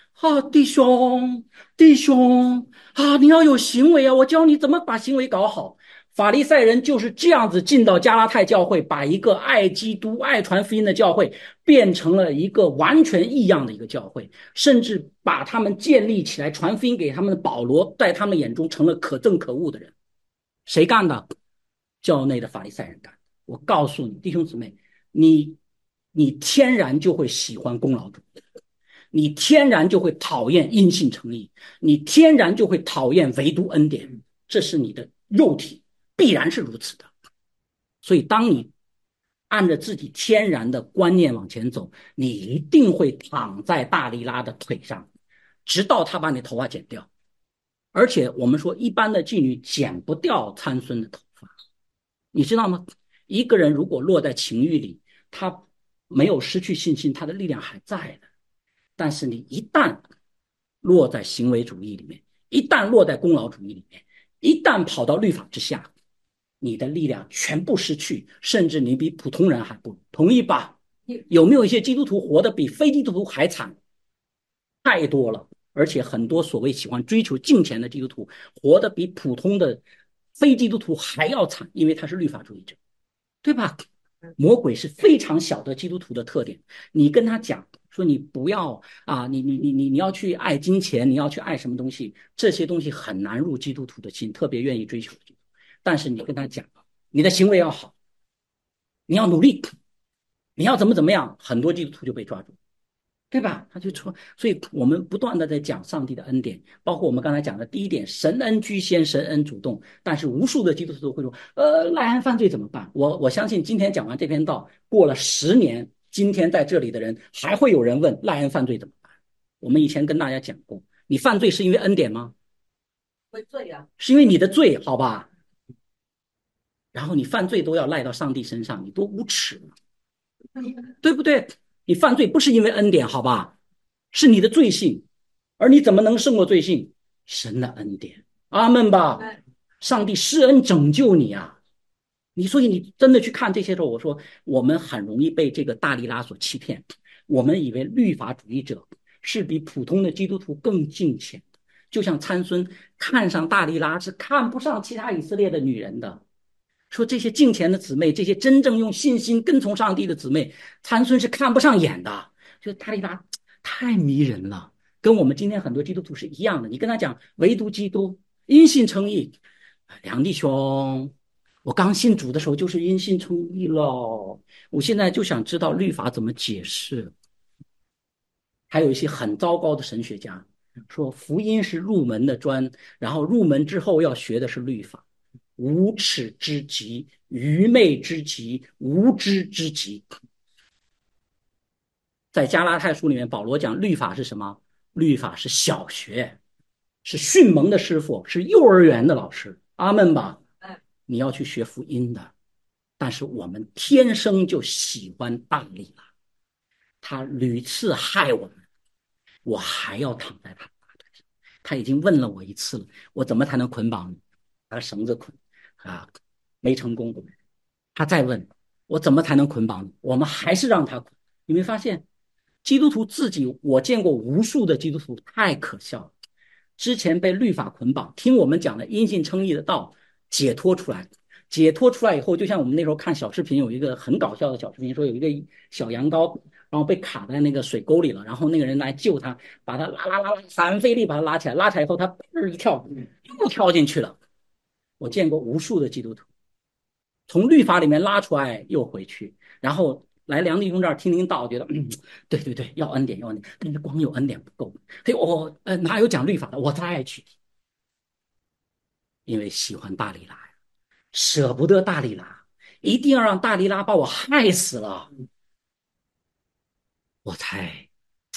弟兄啊，你要有行为啊，我教你怎么把行为搞好。法利赛人就是这样子进到加拉太教会，把一个爱基督、爱传福音的教会变成了一个完全异样的一个教会，甚至把他们建立起来，传福音给他们的保罗，在他们眼中成了可憎可恶的人。谁干的？教内的法利赛人干的。我告诉你，弟兄姊妹，你天然就会喜欢功劳主义，你天然就会讨厌因信称义，你天然就会讨厌唯独恩典，这是你的肉体。必然是如此的。所以当你按着自己天然的观念往前走，你一定会躺在大利拉的腿上，直到他把你头发剪掉。而且我们说一般的妓女剪不掉参孙的头发，你知道吗？一个人如果落在情欲里，他没有失去信心，他的力量还在的。但是你一旦落在行为主义里面，一旦落在功劳主义里面，一旦跑到律法之下，你的力量全部失去，甚至你比普通人还不如，同意吧？有没有一些基督徒活得比非基督徒还惨？太多了，而且很多所谓喜欢追求金钱的基督徒活得比普通的非基督徒还要惨，因为他是律法主义者，对吧？魔鬼是非常晓得基督徒的特点，你跟他讲说你不要啊，你要去爱金钱，你要去爱什么东西，这些东西很难入基督徒的心，特别愿意追求的基督徒。但是你跟他讲，你的行为要好，你要努力，你要怎么样，很多基督徒就被抓住，对吧？他就说，所以我们不断的在讲上帝的恩典，包括我们刚才讲的第一点，神恩居先，神恩主动。但是无数的基督徒会说，赖恩犯罪怎么办？我相信今天讲完这篇道，过了10年，今天在这里的人还会有人问赖恩犯罪怎么办？我们以前跟大家讲过，你犯罪是因为恩典吗？ 会罪啊， 是因为你的罪，好吧？然后你犯罪都要赖到上帝身上，你多无耻，对不对？你犯罪不是因为恩典，好吧？是你的罪性，而你怎么能胜过罪性？神的恩典，阿门吧！上帝施恩拯救你啊！所以你真的去看这些时候，我说我们很容易被这个大利拉所欺骗，我们以为律法主义者是比普通的基督徒更敬虔的，就像参孙看上大利拉是看不上其他以色列的女人的。说这些敬虔的姊妹，这些真正用信心跟从上帝的姊妹，参孙是看不上眼的，就大利拉太迷人了，跟我们今天很多基督徒是一样的。你跟他讲唯独基督，因信称义，梁弟兄，我刚信主的时候就是因信称义了，我现在就想知道律法怎么解释。还有一些很糟糕的神学家说福音是入门的砖，然后入门之后要学的是律法。无耻之极，愚昧之极，无知之极。在加拉太书里面，保罗讲律法是什么？律法是小学， 是训蒙的师傅，是幼儿园的老师，阿门吧。你要去学福音的，但是我们天生就喜欢大利拉，他屡次害我们，我还要躺在他大腿上。他已经问了我一次了，我怎么才能捆绑你？把绳子捆啊，没成功。他再问我怎么才能捆绑你？我们还是让他捆。你没发现，基督徒自己，我见过无数的基督徒太可笑了。之前被律法捆绑，听我们讲的因信称义的道，解脱出来，解脱出来以后，就像我们那时候看小视频，有一个很搞笑的小视频，说有一个小羊羔，然后被卡在那个水沟里了，然后那个人来救他，把他拉，散费力把他拉起来，拉起来以后他嘣一跳，又跳进去了。我见过无数的基督徒从律法里面拉出来又回去，然后来梁弟兄这儿听听道，觉得对对对，要恩典要恩典，但是光有恩典不够。嘿，我哪有讲律法的？我再去听，因为喜欢大利拉，舍不得大利拉，一定要让大利拉把我害死了，我才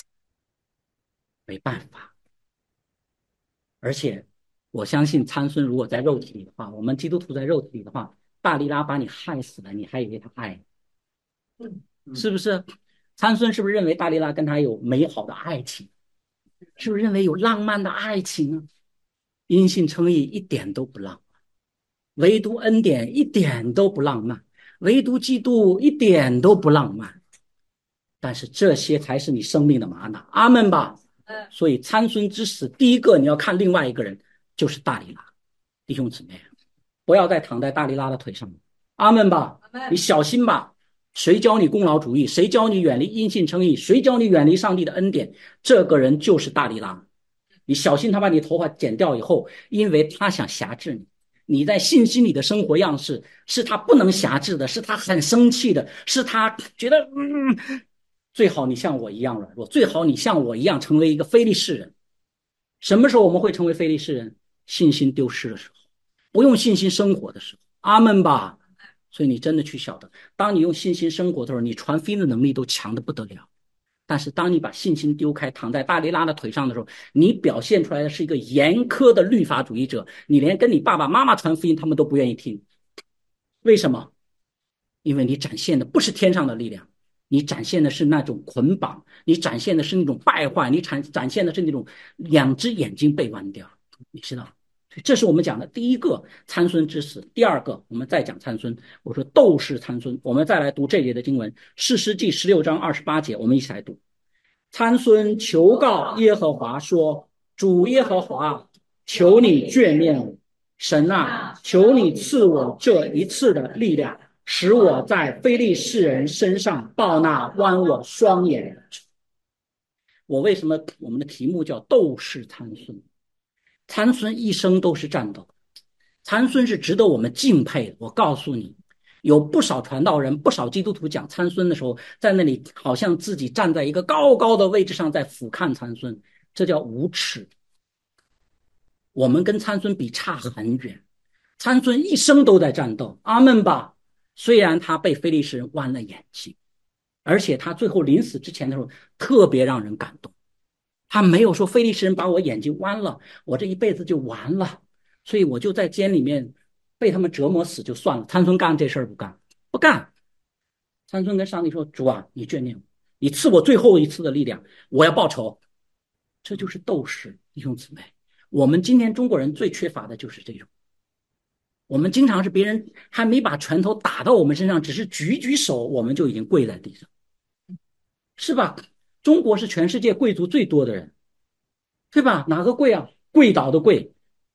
没办法。而且我相信参孙如果在肉体里的话，我们基督徒在肉体里的话，大利拉把你害死了，你还以为他爱你，是不是？参孙是不是认为大利拉跟他有美好的爱情？是不是认为有浪漫的爱情呢？因信称义一点都不浪漫，唯独恩典一点都不浪漫，唯独基督一点都不浪漫。但是这些才是你生命的玛瑙，阿门吧。所以参孙之死，第一个你要看另外一个人，就是大利拉。弟兄姊妹，不要再躺在大利拉的腿上了，阿门吧。你小心吧，谁教你功劳主义？谁教你远离因信称义？谁教你远离上帝的恩典？这个人就是大利拉。你小心他把你头发剪掉以后，因为他想辖制你。你在信心里的生活样式是他不能辖制的，是他很生气的，是他觉得最好你像我一样软弱，最好你像我一样成为一个非利士人。什么时候我们会成为非利士人？信心丢失的时候，不用信心生活的时候，阿门吧。所以你真的去晓得，当你用信心生活的时候，你传福音的能力都强得不得了。但是当你把信心丢开，躺在大利拉的腿上的时候，你表现出来的是一个严苛的律法主义者，你连跟你爸爸妈妈传福音他们都不愿意听。为什么？因为你展现的不是天上的力量，你展现的是那种捆绑，你展现的是那种败坏，你展现的是那种两只眼睛被剜掉，你知道。这是我们讲的第一个参孙之死。第二个，我们再讲参孙。我说斗士参孙，我们再来读这节的经文，士师记16章28节，我们一起来读。参孙求告耶和华说：主耶和华，求你眷念我，神啊，求你赐我这一次的力量，使我在非利士人身上报那剜我双眼的仇。我为什么我们的题目叫斗士参孙？参孙一生都是战斗，参孙是值得我们敬佩的。我告诉你，有不少传道人、不少基督徒讲参孙的时候，在那里好像自己站在一个高高的位置上在俯瞰参孙，这叫无耻。我们跟参孙比差很远，参孙一生都在战斗，阿门吧。虽然他被非利士人剜了眼睛，而且他最后临死之前的时候特别让人感动。他没有说非利士人把我眼睛剜了，我这一辈子就完了，所以我就在监里面被他们折磨死就算了。参孙干这事儿不干？不干。参孙跟上帝说：主啊，你眷念我，你赐我最后一次的力量，我要报仇。这就是斗士，弟兄姊妹。我们今天中国人最缺乏的就是这种。我们经常是别人还没把拳头打到我们身上，只是举举手，我们就已经跪在地上，是吧？中国是全世界贵族最多的人，对吧？哪个贵啊？跪倒的跪。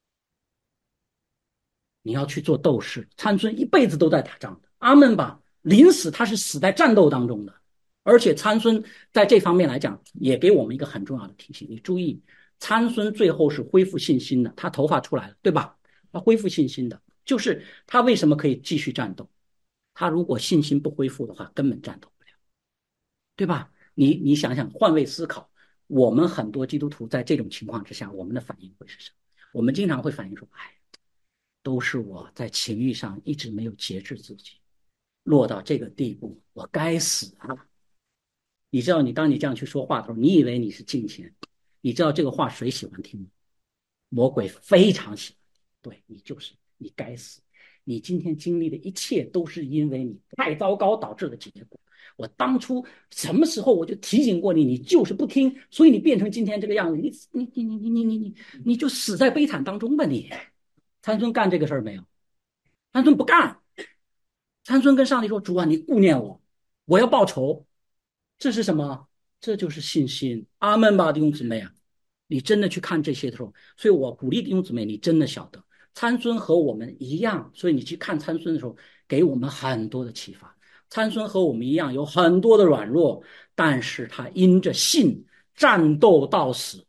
你要去做斗士，参孙一辈子都在打仗的，阿门吧。临死他是死在战斗当中的，而且参孙在这方面来讲也给我们一个很重要的提醒。你注意，参孙最后是恢复信心的，他头发出来了，对吧？他恢复信心的，就是他为什么可以继续战斗？他如果信心不恢复的话，根本战斗不了，对吧？你想想，换位思考，我们很多基督徒在这种情况之下，我们的反应会是什么？我们经常会反应说：哎，都是我在情欲上一直没有节制自己，落到这个地步，我该死啊！你知道，当你这样去说话的时候，你以为你是敬虔，你知道这个话谁喜欢听吗？ 魔鬼非常喜欢，对，你就是你该死，你今天经历的一切都是因为你太糟糕导致的结果。我当初什么时候我就提醒过你，你就是不听，所以你变成今天这个样子，你就死在悲惨当中吧你。参孙干这个事儿没有？参孙不干。参孙跟上帝说：“主啊，你顾念我，我要报仇。”这是什么？这就是信心。阿门吧，弟兄姊妹啊！你真的去看这些的时候，所以我鼓励弟兄姊妹，你真的晓得参孙和我们一样，所以你去看参孙的时候，给我们很多的启发。参孙和我们一样有很多的软弱，但是他因着信战斗到死。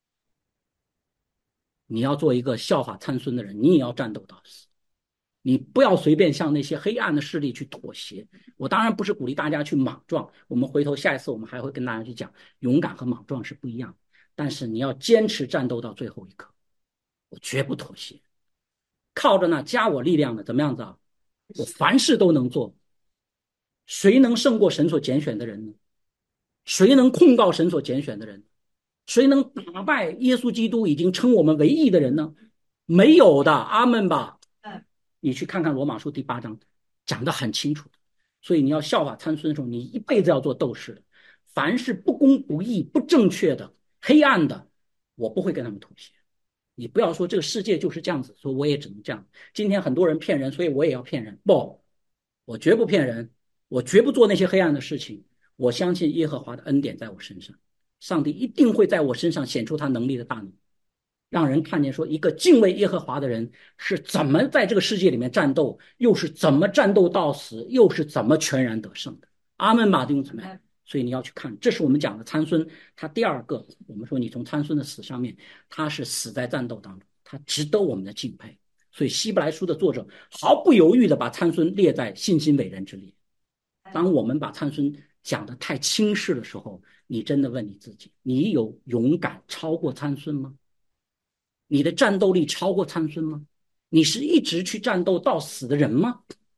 你要做一个效法参孙的人，你也要战斗到死。你不要随便向那些黑暗的势力去妥协。我当然不是鼓励大家去莽撞，我们回头下一次我们还会跟大家去讲，勇敢和莽撞是不一样的。但是你要坚持战斗到最后一刻，我绝不妥协。靠着那加我力量的，怎么样子啊？我凡事都能做。谁能胜过神所拣选的人呢？谁能控告神所拣选的人？谁能打败耶稣基督已经称我们为义的人呢？没有的。阿门吧。你去看看罗马书第8章，讲得很清楚。所以你要效法参孙的时候，你一辈子要做斗士的。凡是不公不义不正确的黑暗的，我不会跟他们妥协。你不要说这个世界就是这样子，说我也只能这样。今天很多人骗人，所以我也要骗人。不，我绝不骗人，我绝不做那些黑暗的事情。我相信耶和华的恩典在我身上，上帝一定会在我身上显出他能力的大能，让人看见说一个敬畏耶和华的人是怎么在这个世界里面战斗，又是怎么战斗到死，又是怎么全然得胜的。阿门吧，弟兄姊妹。所以你要去看，这是我们讲的参孙，他第二个，我们说你从参孙的死上面，他是死在战斗当中，他值得我们的敬佩。所以希伯来书的作者毫不犹豫的把参孙列在信心伟人之列。当我们把参孙讲得太轻视的时候，你真的问你自己，你有勇敢超过参孙吗？你的战斗力超过参孙吗？你是一直去战斗到死的人吗？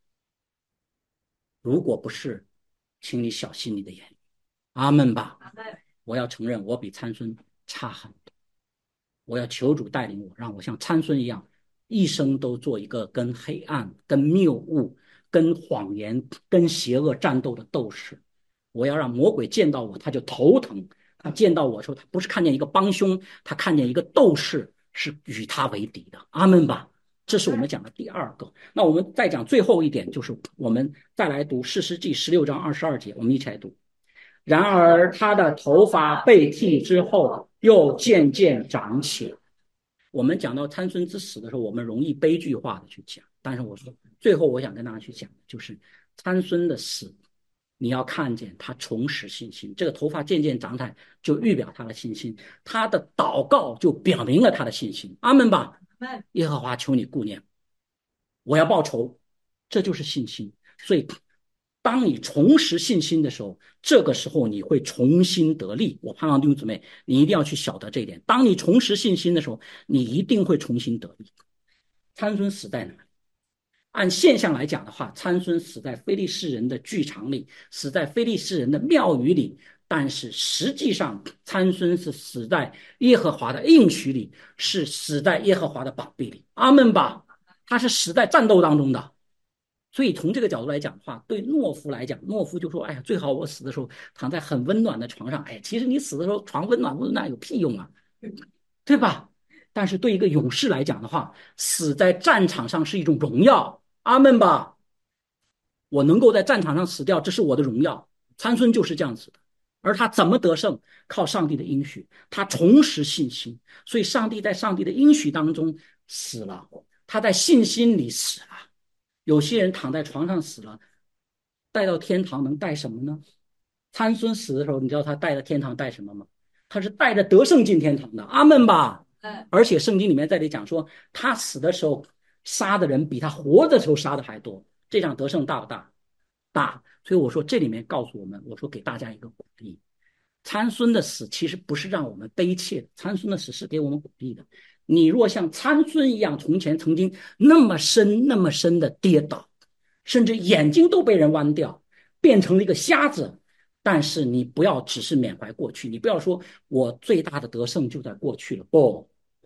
如果不是，请你小心你的言语。阿门吧。我要承认我比参孙差很多，我要求主带领我，让我像参孙一样，一生都做一个跟黑暗、跟谬误、跟谎言、跟邪恶战斗的斗士。我要让魔鬼见到我他就头疼，他见到我的时候，他不是看见一个帮凶，他看见一个斗士是与他为敌的。阿门吧。这是我们讲的第二个。那我们再讲最后一点，就是我们再来读士师记16章22节，我们一起来读。然而他的头发被剃之后，又渐渐长起。我们讲到参孙之死的时候，我们容易悲剧化的去讲，但是我说最后我想跟大家去讲的就是参孙的死，你要看见他重拾信心，这个头发渐渐长起来就预表他的信心，他的祷告就表明了他的信心。阿门吧。耶和华求你顾念，我要报仇，这就是信心。所以当你重拾信心的时候，这个时候你会重新得力。我盼望弟兄姊妹你一定要去晓得这一点，当你重拾信心的时候，你一定会重新得力。参孙死在哪里？按现象来讲的话，参孙死在非利士人的剧场里，死在非利士人的庙宇里，但是实际上参孙是死在耶和华的应许里，是死在耶和华的膀臂里。阿门吧。他是死在战斗当中的。所以从这个角度来讲的话，对懦夫来讲，懦夫就说，哎呀，最好我死的时候躺在很温暖的床上。哎，其实你死的时候床温暖不温暖有屁用啊，对吧？但是对一个勇士来讲的话，死在战场上是一种荣耀。阿门吧。我能够在战场上死掉，这是我的荣耀。参孙就是这样子的。而他怎么得胜？靠上帝的应许，他重拾信心。所以上帝在上帝的应许当中死了，他在信心里死了。有些人躺在床上死了，带到天堂能带什么呢？参孙死的时候，你知道他带到天堂带什么吗？他是带着得胜进天堂的。阿门吧。而且圣经里面在这里讲说，他死的时候杀的人比他活的时候杀的还多。这场得胜大不大？大。所以我说这里面告诉我们，我说给大家一个鼓励，参孙的死其实不是让我们悲切的，参孙的死是给我们鼓励的。你若像参孙一样，从前曾经那么深那么深的跌倒，甚至眼睛都被人剜掉，变成了一个瞎子，但是你不要只是缅怀过去，你不要说我最大的得胜就在过去了。不，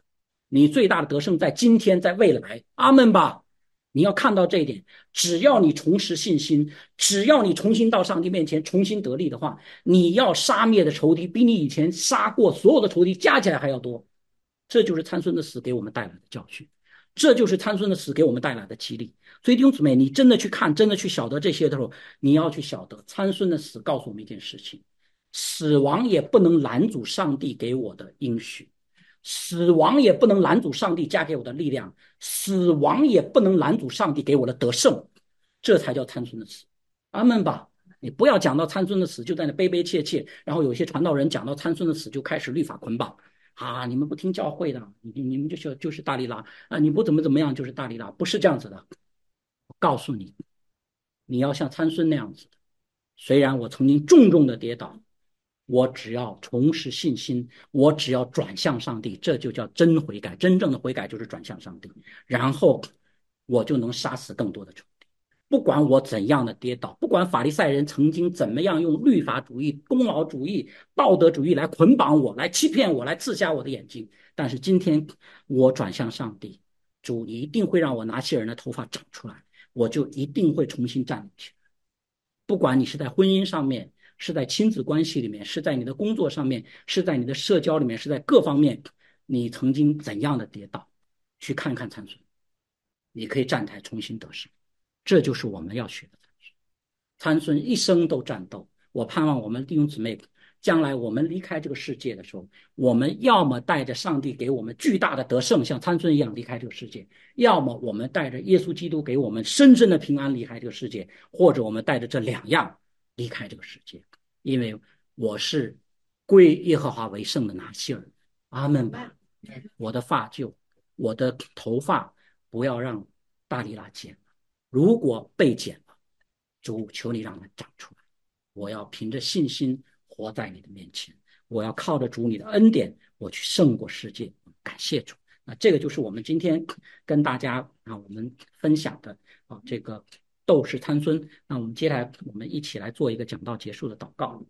你最大的得胜在今天，在未来。阿们吧！你要看到这一点，只要你重拾信心，只要你重新到上帝面前重新得力的话，你要杀灭的仇敌比你以前杀过所有的仇敌加起来还要多。这就是参孙的死给我们带来的教训，这就是参孙的死给我们带来的激励。所以弟兄姊妹，你真的去看，真的去晓得这些的时候，你要去晓得参孙的死告诉我们一件事情：死亡也不能拦阻上帝给我的应许，死亡也不能拦阻上帝加给我的力量，死亡也不能拦阻上帝给我的得胜。这才叫参孙的死。阿们吧！你不要讲到参孙的死就在那悲悲切切，然后有些传道人讲到参孙的死就开始律法捆绑啊！你们不听教会的，你们就是大利拉啊！你不怎么样就是大利拉，不是这样子的。我告诉你，你要像参孙那样子的。虽然我曾经重重的跌倒，我只要重拾信心，我只要转向上帝，这就叫真悔改。真正的悔改就是转向上帝，然后我就能杀死更多的仇敌。不管我怎样的跌倒，不管法利赛人曾经怎么样用律法主义、功劳主义、道德主义来捆绑我，来欺骗我，来刺瞎我的眼睛，但是今天我转向上帝，主，你一定会让我拿西尔人的头发长出来，我就一定会重新站立起来。不管你是在婚姻上面，是在亲子关系里面，是在你的工作上面，是在你的社交里面，是在各方面，你曾经怎样的跌倒，去看看参孙，你可以站台重新得胜。这就是我们要学的参孙。参孙一生都战斗。我盼望我们弟兄姊妹，将来我们离开这个世界的时候，我们要么带着上帝给我们巨大的得胜，像参孙一样离开这个世界，要么我们带着耶稣基督给我们深深的平安离开这个世界，或者我们带着这两样离开这个世界。因为我是归耶和华为圣的拿西尔。阿们吧！我的发髻，我的头发不要让大利拉剪了，如果被剪了，主求你让它长出来。我要凭着信心活在你的面前，我要靠着主你的恩典，我去胜过世界。感谢主。那这个就是我们今天跟大家我们分享的这个斗士参孙。那我们接下来我们一起来做一个讲道结束的祷告。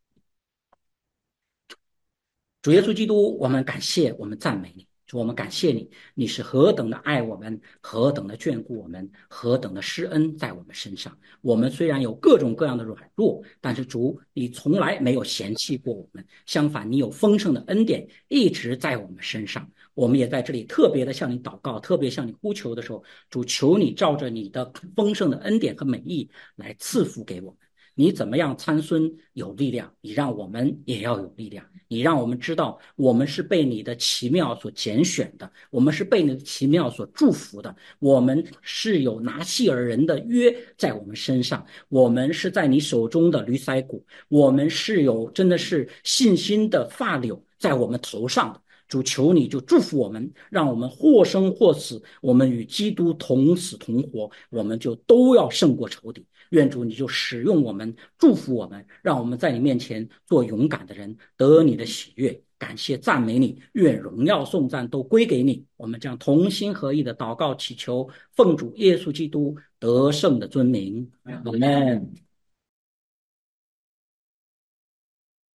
主耶稣基督，我们感谢，我们赞美你。主，我们感谢你，你是何等的爱我们，何等的眷顾我们，何等的施恩在我们身上。我们虽然有各种各样的软弱，但是主，你从来没有嫌弃过我们，相反，你有丰盛的恩典一直在我们身上。我们也在这里特别的向你祷告，特别向你呼求的时候，主，求你照着你的丰盛的恩典和美意来赐福给我们。你怎么样参孙有力量，你让我们也要有力量。你让我们知道，我们是被你的奇妙所拣选的，我们是被你的奇妙所祝福的，我们是有拿细尔人的约在我们身上，我们是在你手中的驴腮骨，我们是有真的是信心的发柳在我们头上的。主，求你就祝福我们，让我们或生或死，我们与基督同死同活，我们就都要胜过仇敌。愿主你就使用我们，祝福我们，让我们在你面前做勇敢的人，得你的喜悦。感谢赞美你，愿荣耀颂赞都归给你。我们将同心合意的祷告祈求，奉主耶稣基督得胜的尊名。阿们。